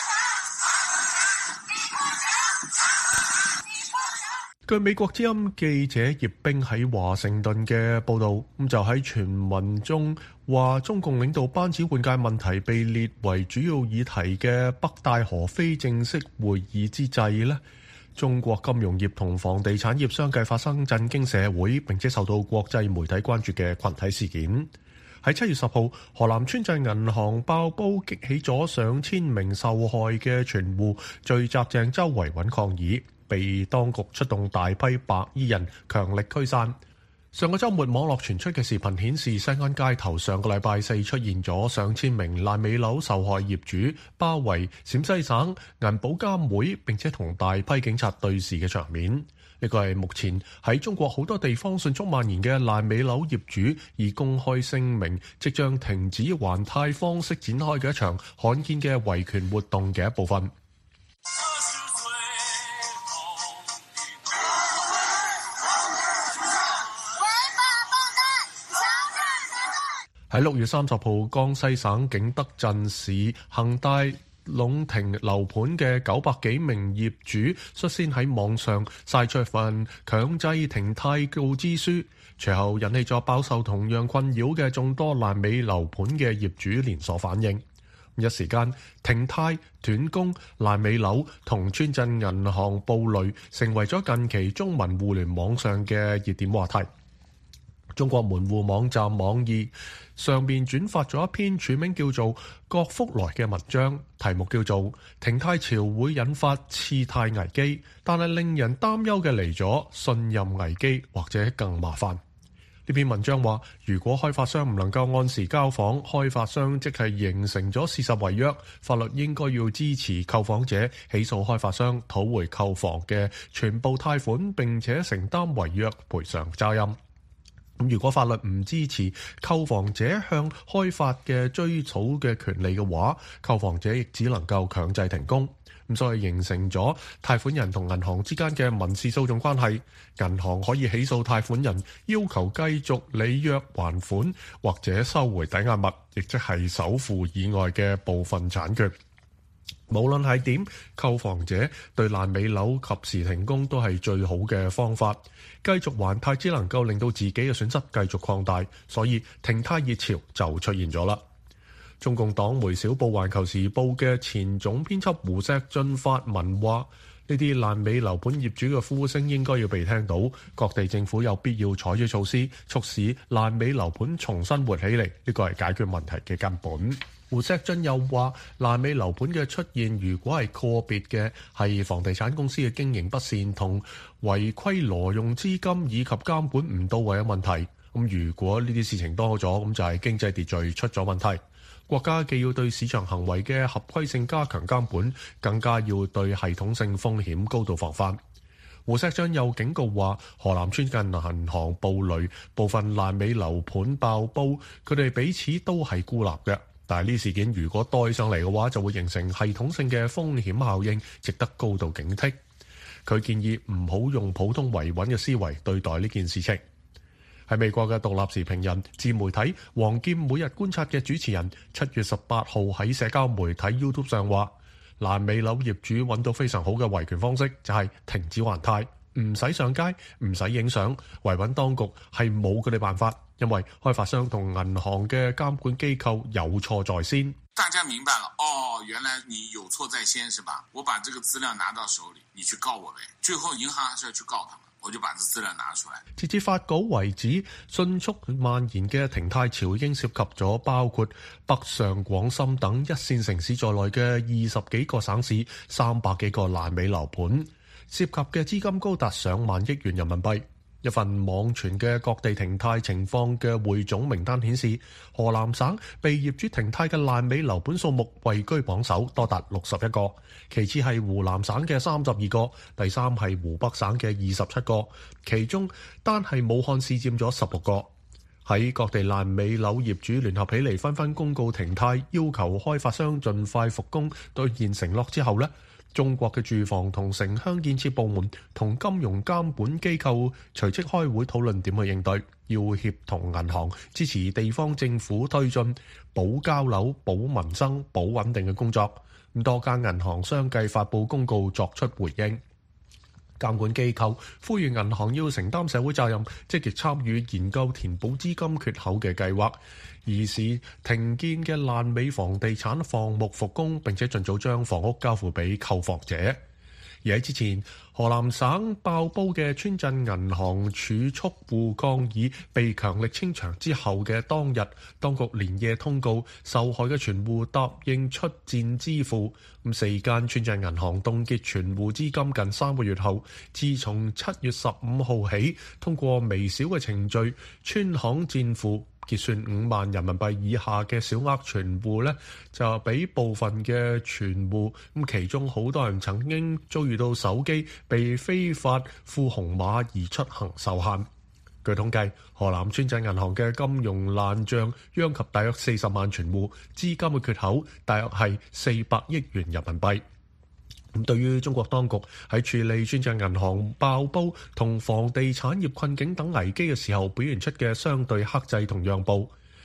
據美國之音記者葉冰喺華盛頓嘅報導，咁就喺傳聞中話中共領導班子換屆問題被列為主要議題嘅北戴河非正式會議之際呢，中國金融業同房地產業相繼發生震驚社會並且受到國際媒體關注嘅群體事件。喺七月十號，河南村鎮銀行爆煲，激起咗上千名受害嘅存戶聚集鄭州維穩抗議，被當局出動大批白衣人強力驅散。上個週末，網絡傳出嘅視頻顯示，西安街頭上個禮拜四出現咗上千名爛尾樓受害業主包圍陝西省銀保監會，並且同大批警察對峙嘅場面。呢個係目前喺中國好多地方迅速蔓延嘅爛尾樓業主以公開聲明即將停止還貸方式展開嘅一場罕見嘅維權活動嘅一部分。喺六月三十號，江西省景德鎮市恒大壟停樓盤嘅九百幾名業主率先喺網上曬出一份強制停貸告知書，隨後引起咗飽受同樣困擾嘅眾多爛尾樓盤嘅業主連鎖反應。一時間，停貸、斷供、爛尾樓同村鎮銀行暴雷成為咗近期中文互聯網上嘅熱點話題。中國門戶網站網易上面轉發咗一篇署名叫做郭福來嘅文章，題目叫做停貸潮會引發次貸危機，但係令人擔憂嘅嚟咗信任危機或者更麻煩。呢篇文章話，如果開發商唔能夠按時交房，開發商即係形成咗事實違約，法律應該要支持購房者起訴開發商討回購房嘅全部貸款，並且承擔違約賠償責任。咁如果法律唔支持購房者向開發嘅追討嘅權利嘅話，購房者亦只能夠強制停工。咁所以形成咗貸款人同銀行之間嘅民事訴訟關係，銀行可以起訴貸款人，要求繼續履約還款或者收回抵押物，亦即係首付以外嘅部分產權。無論係點，購房者對爛尾樓及時停工都係最好嘅方法。繼續還貸只能夠令到自己嘅損失繼續擴大，所以停貸熱潮就出現咗啦。中共黨媒小報《環球時報》嘅前總編輯胡錫進發文話：呢啲爛尾樓盤業主嘅呼聲應該要被聽到，各地政府有必要採取措施，促使爛尾樓盤重新活起嚟，呢個係解決問題嘅根本。胡錫進又話：爛尾樓盤嘅出現，如果係個別嘅，係房地產公司嘅經營不善同違規挪用資金以及監管唔到位嘅問題。咁如果呢啲事情多咗，咁就係經濟秩序出咗問題。國家既要對市場行為嘅合規性加強監管，更加要對系統性風險高度防範。胡錫進又警告話，河南村近銀行暴雷，部分爛尾樓盤爆煲，佢哋彼此都係孤立嘅。但係呢事件如果帶上嚟嘅話，就會形成系統性嘅風險效應，值得高度警惕。佢建議唔好用普通維穩嘅思維對待呢件事情。喺美國嘅獨立時評人、自媒體黃劍每日觀察嘅主持人，七月十八號喺社交媒體 YouTube 上話，爛尾樓業主揾到非常好嘅維權方式，就係停止還貸，唔使上街，唔使影相，維穩當局係冇佢哋辦法，因為開發商同銀行嘅監管機構有錯在先。 大家明白了，哦，原來你有錯在先，是吧？我把這個資料拿到手裏，你去告我唄。最後銀行還是要去告他們。我就把這資料拿出來。 截至發稿為止，迅速蔓延嘅停貸潮已經涉及咗包括北上廣深等一線城市在內嘅二十幾個省市、三百幾個爛尾樓盤，涉及嘅資金高達上萬億元人民幣。一份網傳嘅各地停貸情況嘅匯總名單顯示，河南省被業主停貸嘅爛尾樓盤數目位居榜首，多達六十一個。其次係湖南省嘅三十二個，第三係湖北省嘅二十七個，其中單係武漢市佔咗十六個。喺各地爛尾樓業主聯合起嚟，紛紛公告停貸，要求開發商盡快復工兌現承諾之後呢，中國嘅住房同城鄉建設部門同金融監管機構隨即開會討論點去應對，要協同銀行支持地方政府推進保交樓、保民生、保穩定嘅工作。咁多間銀行相繼發布公告作出回應。監管機構呼籲銀行要承擔社會責任，積極參與研究填補資金缺口嘅計劃，而使停建嘅爛尾房地產項目復工，並且盡早將房屋交付俾購房者。而喺之前，河南省爆煲嘅村鎮銀行儲蓄戶抗議被強力清場之後嘅當日，當局連夜通告受害嘅存戶答應出戰支付。咁四間村鎮銀行凍結存戶資金近三個月後，自從七月十五號起，通過微小嘅程序，村行墊付。結算五萬人民幣以下嘅小額存戶呢，就俾部分嘅存戶，咁其中好多人曾經遭遇到手機被非法付紅碼而出行受限。據統計，河南村鎮銀行嘅金融爛賬殃及大約四十萬存戶，資金嘅缺口大約係四百億元人民幣。咁對於中國當局喺處理村鎮銀行爆煲同房地產業困境等危機嘅時候，表現出嘅相對克制同讓步，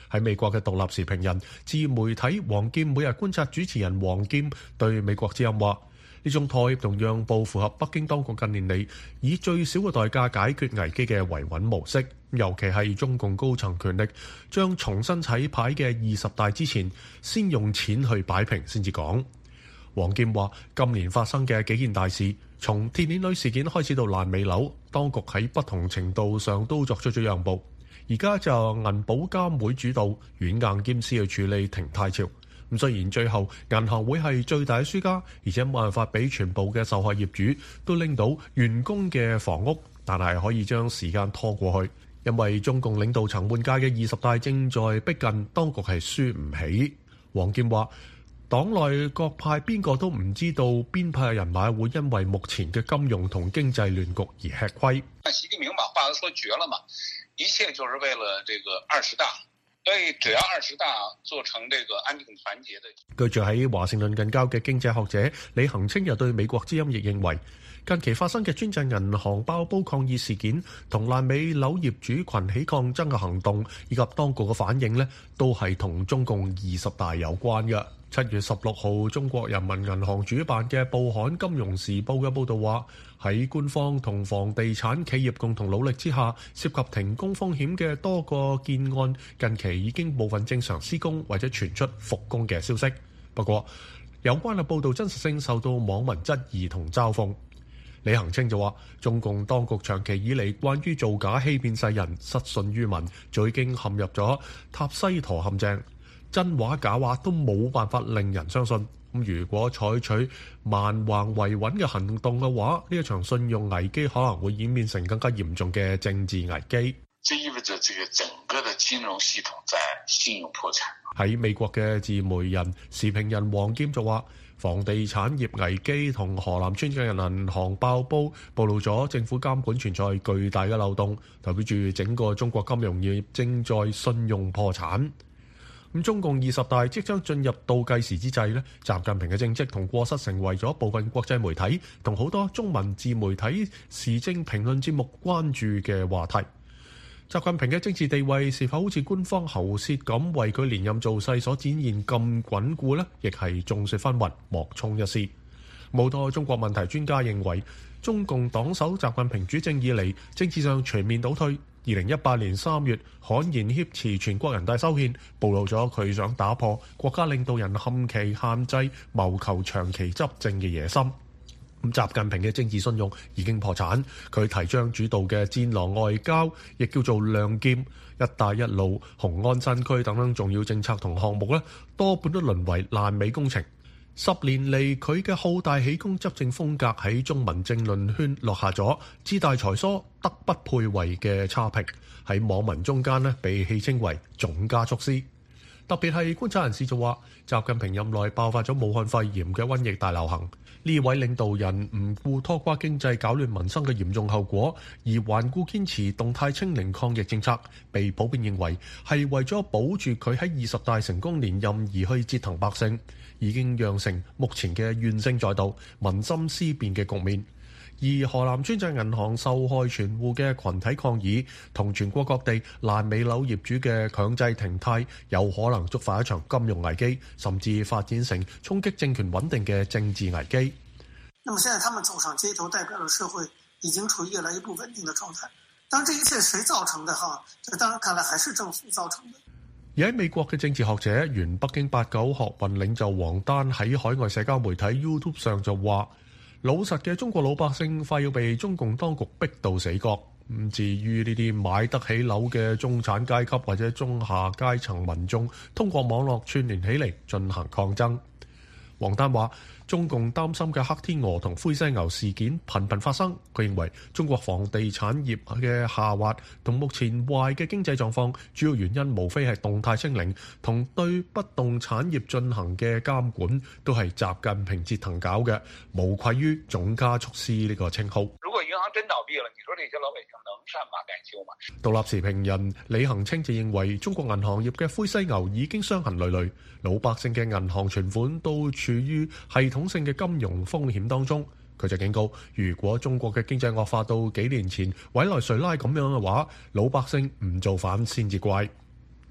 喺美國嘅獨立時評人、自媒體黃劍每日觀察主持人黃劍對美國之音話：呢種妥協同讓步符合北京當局近年嚟以最少嘅代價解決危機嘅維穩模式，尤其係中共高層權力將重新洗牌嘅二十大之前，先用錢去擺平先至講。黃劍話：今年發生嘅幾件大事，從鐵鏈女事件開始到爛尾樓，當局喺不同程度上都作出咗讓步。而家就銀保監會主導，軟硬兼施去處理停貸潮。咁雖然最後銀行會係最大嘅輸家，而且冇辦法俾全部嘅受害業主都拎到員工嘅房屋，但係可以將時間拖過去，因為中共領導層換屆嘅二十大正在逼近，當局係輸唔起。黃劍話：黨內各派邊個都唔知道邊派人馬會因為目前嘅金融同經濟亂局而吃虧。 習近平把話都說絕了嘛，一切就是為了這個二十大，所以只要二十大做成這個安定團結的。 居住喺華盛頓近郊嘅經濟學者李恒清又對美國之音亦認為，近期發生嘅專制銀行爆煲抗議事件同爛尾樓業主群起抗爭嘅行動，以及當局嘅反應呢，都係同中共二十大有關嘅。七月十六號，中國人民銀行主辦嘅報刊《金融時報》嘅報導話，喺官方同房地產企業共同努力之下，涉及停工風險嘅多個建案，近期已經部分正常施工或者傳出復工嘅消息。不過，有關嘅報導真實性受到網民質疑同嘲諷。李恒清就話，中共當局長期以嚟關於造假欺騙世人、失信於民，早已經陷入咗塔西佗陷阱。真話假話都冇辦法令人相信。咁如果採取蠻橫維穩嘅行動嘅話，呢一場信用危機可能會演變成更加嚴重嘅政治危機。 這意味着這個整個的金融系統在信用破產。 喺美國嘅自媒人、時評人黃劍就話，房地產業危機同河南村嘅銀行爆煲，暴露咗政府監管存在巨大嘅漏洞，代表住整個中國金融業正在信用破產。咁中共二十大即將進入倒計時之際咧，習近平嘅政績同過失成為咗部分國際媒體同好多中文自媒體時政評論節目關注嘅話題。習近平嘅政治地位是否好似官方喉舌咁為佢連任造勢所展現咁穩固呢？亦係眾說紛紜，莫衷一是。好多中國問題專家認為，中共黨首習近平主政以嚟，政治上全面倒退。二零一八年三月，罕言挾持全國人大修憲，暴露咗佢想打破國家領導人限期限制、謀求長期執政嘅野心。咁習近平嘅政治信用已經破產，佢提倡主導嘅戰狼外交，亦叫做亮劍、一帶一路、雄安新區等等重要政策同項目咧，多半都淪為爛尾工程。十年嚟，佢嘅好大喜功執政風格喺中文政論圈落下咗志大才疏、德不配位嘅差評，喺網民中間咧被戲稱為總加速師。特別係觀察人士就話，習近平任內爆發咗武漢肺炎嘅瘟疫大流行，呢位領導人唔顧拖垮經濟、搞亂民生嘅嚴重後果，而頑固堅持動態清零抗疫政策，被普遍認為係為咗保住佢喺二十大成功連任而去折騰百姓，已經釀成目前嘅怨聲載道、民心思變嘅局面。而河南村鎮銀行受害存戶嘅群體抗議，同全國各地爛尾樓業主嘅強制停貸，有可能觸發一場金融危機，甚至發展成衝擊政權穩定嘅政治危機。 那麼現在他們走上街頭，代表了社會已經處於越來越不穩定的狀態。當然，這一切誰造成的？哈，這當然看來還是政府造成的。 而喺美國嘅政治學者、原北京八九學運領袖王丹喺海外社交媒體 YouTube 上就話，老實嘅中國老百姓快要被中共當局逼到死角。咁至於呢啲買得起樓嘅中產階級或者中下階層民眾，通過網絡串聯起嚟進行抗爭。王丹話，中共擔心嘅黑天鵝同灰犀牛事件頻頻發生。佢認為中國房地產業嘅下滑同目前壞嘅經濟狀況，主要原因無非係動態清零同對不動產業進行嘅監管，都係習近平折騰搞嘅，無愧於總加速師呢個稱號。 如果銀行真倒閉了，你說這些老百姓能善罷甘休嗎？ 獨立時評人李恒清就認為，中國銀行業嘅灰犀牛已經傷痕累累，老百姓嘅銀行存款都處於系統性嘅金融風險當中。佢就警告，如果中國嘅經濟惡化到幾年前委內瑞拉咁樣嘅話，老百姓唔造反先至怪。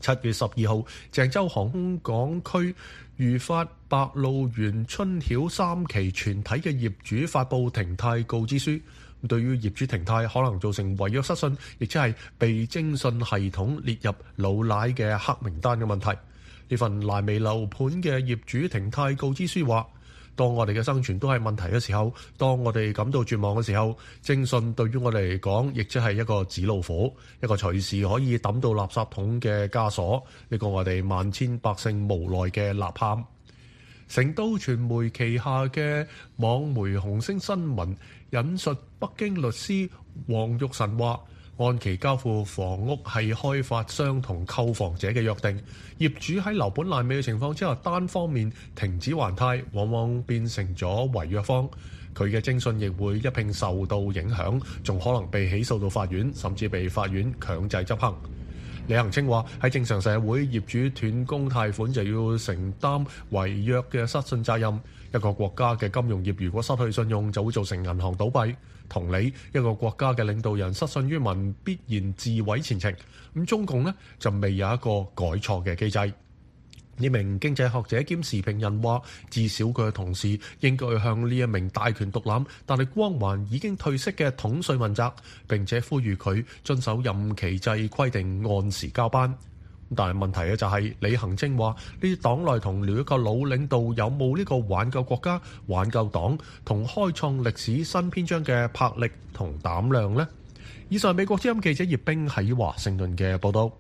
七月十二號，鄭州航空港區如發白鹿原春曉三期全體嘅業主發布停貸告知書。對於業主停貸可能造成違約失信，亦即係被徵信系統列入老賴嘅黑名單嘅問題，呢份爛尾樓盤嘅業主停貸告知書話：當我哋嘅生存都係問題嘅時候，當我哋感到絕望嘅時候，徵信對於我哋嚟講，亦即係一個紙老虎，一個隨時可以抌到垃圾桶嘅枷鎖，呢個我哋萬千百姓無奈嘅吶喊。成都傳媒旗下嘅網媒紅星新聞引述北京律師黃玉晨話：按期交付房屋係開發商同購房者嘅約定，業主喺樓盤爛尾嘅情況之下單方面停止還貸，往往變成咗違約方，佢嘅徵信亦會一併受到影響，仲可能被起訴到法院，甚至被法院強制執行。李恒清話：喺正常社會，業主斷供貸款就要承擔違約嘅失信責任。一個國家嘅金融業如果失去信用，就會造成銀行倒閉。同理，一個國家嘅領導人失信於民，必然自毀前程。咁中共呢，就未有一個改錯嘅機制。呢名經濟學者兼時評人話：至少佢嘅同事應該向呢一名大權獨攬但係光環已經褪色嘅統帥問責，並且呼籲佢遵守任期制規定，按時交班。但係問題咧就係李恒清話：呢啲黨內同僚一個老領導有冇呢個挽救國家、挽救黨同開創歷史新篇章嘅魄力同膽量呢？以上美國之音記者葉冰喺華盛頓嘅報道。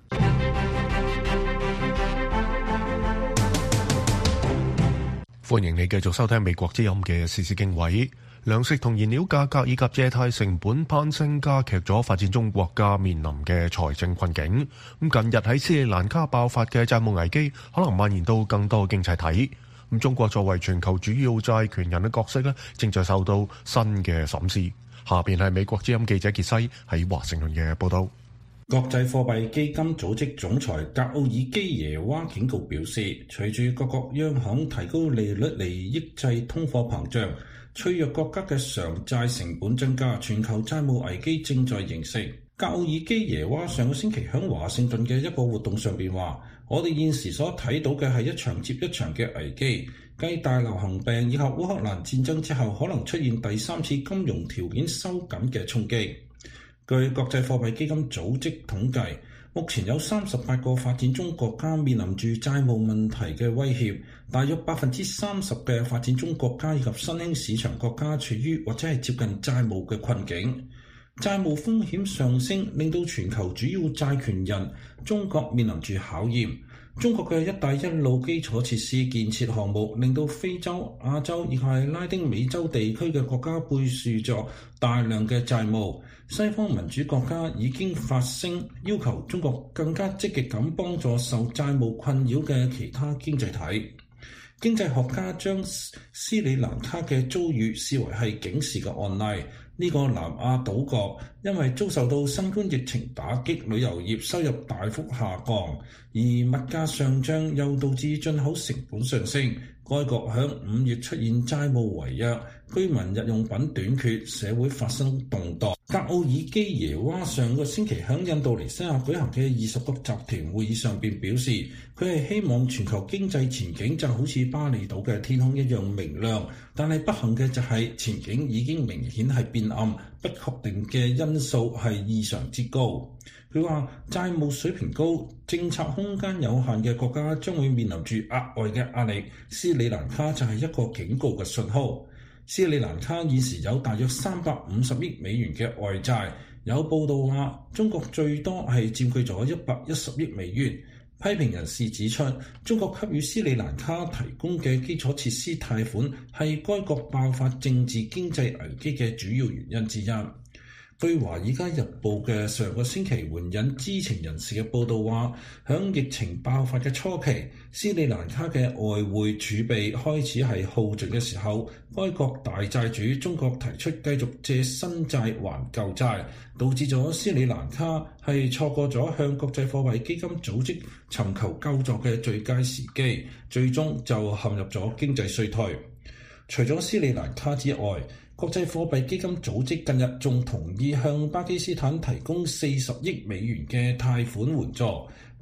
歡迎你繼續收聽美國之音嘅時事經緯。糧食同燃料價格以及借貸成本攀升，加劇咗發展中國家面臨嘅財政困境。咁近日喺斯里蘭卡爆發嘅債務危機，可能蔓延到更多經濟體。咁中國作為全球主要債權人嘅角色咧，正在受到新嘅審視。下邊係美國之音記者傑西喺華盛頓嘅報道。 國際貨幣基金組織總裁格奧爾基耶娃警告表示，隨住各國央行提高利率嚟抑制通貨膨脹，脆弱國家嘅償債成本增加，全球債務危機正在形成。格奧爾基耶娃上個星期喺華盛頓嘅一個活動上邊話：我哋現時所睇到嘅係一場接一場嘅危機，繼大流行病以及烏克蘭戰爭之後，可能出現第三次金融條件收緊嘅衝擊。據國際貨幣基金組織統計，目前有三十八個發展中國家面臨住債務問題嘅威脅，大約百分之三十嘅發展中國家以及新興市場國家處於或者係接近債務嘅困境。債務風險上升，令到全球主要債權人中國面臨住考驗。中國嘅一帶一路基礎設施建設項目令到非洲、亞洲以及拉丁美洲地區嘅國家背負咗大量嘅債務。西方民主國家已經發聲要求中國更加積極咁幫助受債務困擾嘅其他經濟體。經濟學家將斯里蘭卡嘅遭遇視為係警示嘅案例。呢個南亞島國因為遭受到新冠疫情打擊，旅遊業收入大幅下降，而物價上漲又導致進口成本上升。該國響五月出現債務違約，居民日用品短缺，社會發生動盪。格奧爾基耶娃上個星期喺印度尼西亞舉行嘅二十國集團會議上邊表示，佢係希望全球經濟前景就好似巴厘島嘅天空一樣明亮，但係不幸嘅就係前景已經明顯係變暗，不確定嘅因素係異常之高。佢話債務水平高、政策空間有限嘅國家將會面臨住額外嘅壓力，斯里蘭卡就係一個警告嘅信號。斯里蘭卡現時有大約三百五十億美元嘅外債，有報道話中國最多係佔據咗一百一十億美元。批評人士指出，中國給予斯里蘭卡提供嘅基礎設施貸款係該國爆發政治經濟危機嘅主要原因之一。據《華爾街日報》嘅上個星期援引知情人士嘅報道話，響疫情爆發嘅初期，斯里蘭卡嘅外匯儲備開始係耗盡嘅時候，該國大債主中國提出繼續借新債還舊債，導致咗斯里蘭卡係錯過咗向國際貨幣基金組織尋求救助嘅最佳時機，最終就陷入咗經濟衰退。除咗斯里蘭卡之外，國際貨幣基金組織近日仲同意向巴基斯坦提供四十億美元嘅貸款援助。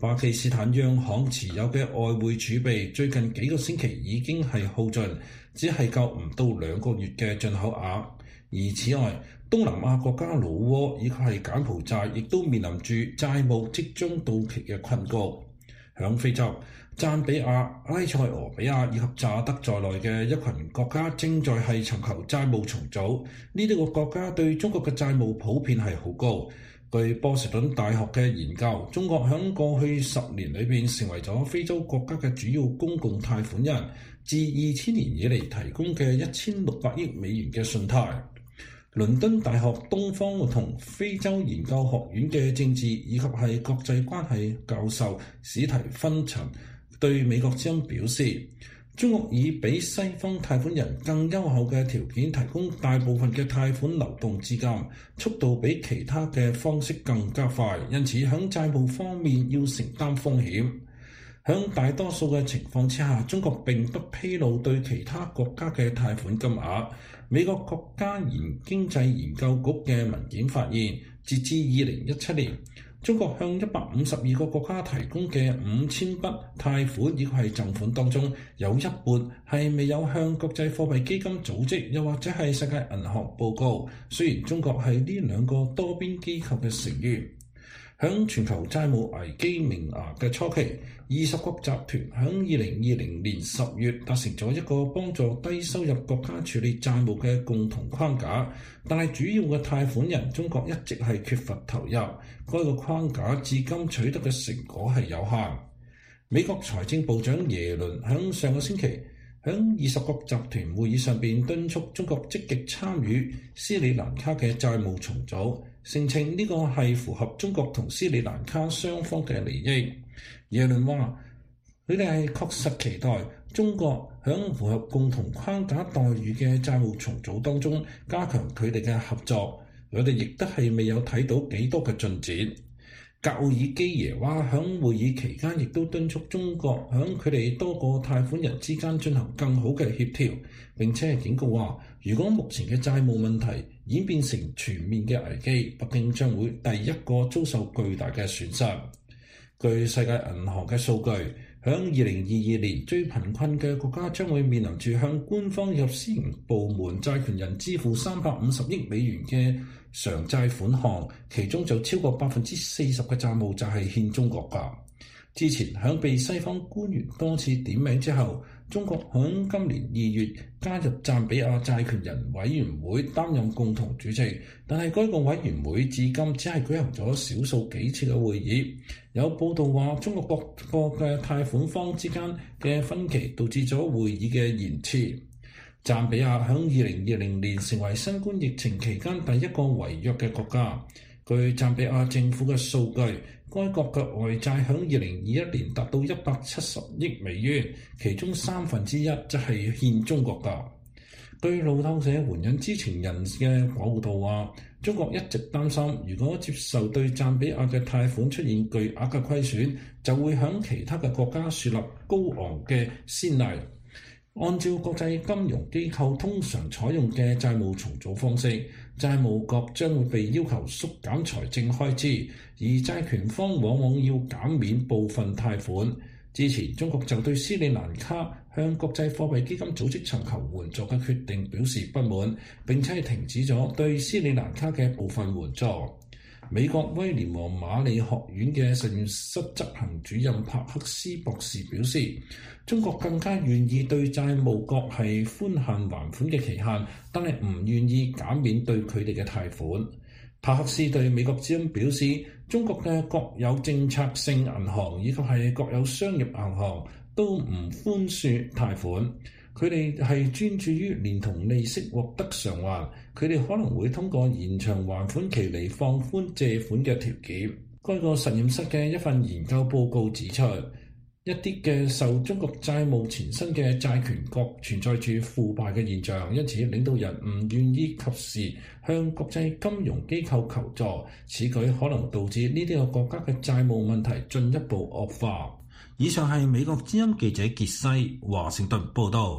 巴基斯坦央行持有嘅外匯儲備最近幾個星期已經係耗盡，只係夠唔到兩個月嘅進口額。而此外，東南亞國家老撾以及係柬埔寨亦都面臨住債務即將到期嘅困局。響非洲，贊比亞、埃塞俄比亞以及乍得在內嘅一群國家正在係尋求債務重組。呢啲個國家對中國嘅債務普遍係好高。據波士頓大學嘅研究，中國響過去十年裏邊成為咗非洲國家嘅主要公共貸款人，自二千年以嚟提供嘅一千六百億美元嘅信貸。倫敦大學東方同非洲研究學院嘅政治以及係國際關係教授史提芬陳對美國之音表示，中國以比西方貸款人更優厚嘅條件提供大部分嘅貸款流動資金，速度比其他嘅方式更加快，因此喺債務方面要承擔風險。喺大多數嘅情況之下，中國並不披露對其他國家嘅貸款金額。美國國家研經濟研究局嘅文件發現，截至二零一七年，中國向一百五十二個國家提供嘅五千筆貸款以及係贈款當中，有一半係未有向國際貨幣基金組織又或者係世界銀行報告。雖然中國係呢兩個多邊機構嘅成員。響全球債務危機萌芽嘅初期，二十國集團響二零二零年十月達成咗一個幫助低收入國家處理債務嘅共同框架，但係主要嘅貸款人中國一直係缺乏投入，該個框架至今取得嘅成果係有限。美國財政部長耶倫響上個星期響二十國集團會議上邊敦促中國積極參與斯里蘭卡嘅債務重組，聲稱呢個係符合中國同斯里蘭卡雙方嘅利益。耶倫話：佢哋係確實期待中國響符合共同框架待遇嘅債務重組當中加強佢哋嘅合作。我哋亦都係未有睇到幾多嘅進展。格奧爾基耶娃響會議期間亦都敦促中國響佢哋多個貸款人之間進行更好嘅協調，並且係警告話，如果目前嘅債務問題演變成全面嘅危機，北京將會第一個遭受巨大嘅損失。據世界銀行嘅數據，響二零二二年最貧困嘅國家將會面臨住向官方及私營部門債權人支付三百五十億美元嘅償債款項，其中就超過百分之四十嘅債務就係欠中國㗎。之前響被西方官員多次點名之後，中國響今年二月加入贊比亞債權人委員會擔任共同主席，但係該個委員會至今只係舉行咗少數幾次嘅會議。有報道話，中國各個嘅貸款方之間嘅分歧導致咗會議嘅延遲。贊比亞響二零二零年成為新冠疫情期間第一個違約嘅國家。據贊比亞政府嘅數據，該國嘅外債響二零二一年達到一百七十億美元，其中三分之一就係欠中國㗎。據路透社援引知情人嘅報道話，中國一直擔心，如果接受對贊比亞嘅貸款出現巨額嘅虧損，就會響其他嘅國家樹立高昂嘅先例。按照國際金融機構通常採用嘅債務重組方式，債務國將會被要求縮減財政開支，而債權方往往要減免部分貸款。之前中國就對斯里蘭卡向國際貨幣基金組織尋求援助嘅決定表示不滿，並且係停止咗對斯里蘭卡嘅部分援助。美國威廉和瑪麗學院嘅實驗室執行主任帕克斯博士表示，中國更加願意對債務國係寬限還款嘅期限，但係唔願意減免對佢哋嘅貸款。帕克斯對美國之音表示，中國嘅國有政策性銀行以及係國有商業銀行都唔寬恕貸款。佢哋係專注於連同利息獲得償還，佢哋可能會通過延長還款期嚟放寬借款嘅條件。該個實驗室嘅一份研究報告指出，一啲嘅受中國債務纏身嘅債權國存在住腐敗嘅現象，因此領導人唔願意及時向國際金融機構求助，此舉可能導致呢啲個國家嘅債務問題進一步惡化。以上係美國之音記者傑西華盛頓報道。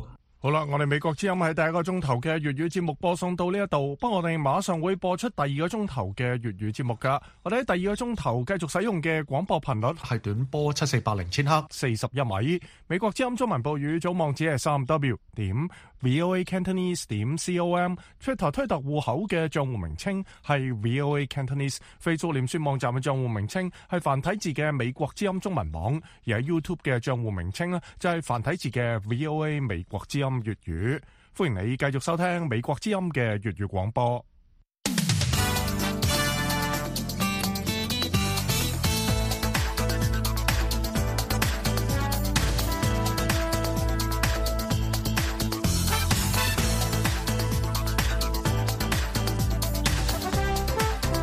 好啦，我哋美國之音喺第一個鐘頭嘅粵語節目播送到呢一度，不過我哋馬上會播出第二個鐘頭嘅粵語節目噶。我哋喺第二個鐘頭繼續使用嘅廣播頻率係短波七四八零千赫，四十一米。美國之音中文報語組網址係三 w 點 voa cantonese 點 com，Twitter 推特戶口嘅賬戶名稱係 voa cantonese，Facebook 臉書網站嘅賬戶名稱係繁體字嘅美國之音中文網，而喺 YouTube 嘅賬戶名稱呢就係繁體字嘅 voa 美國之音粵語。歡迎你繼續收聽美國之音嘅粵語廣播。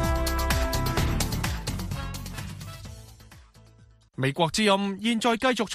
美國之音現在繼續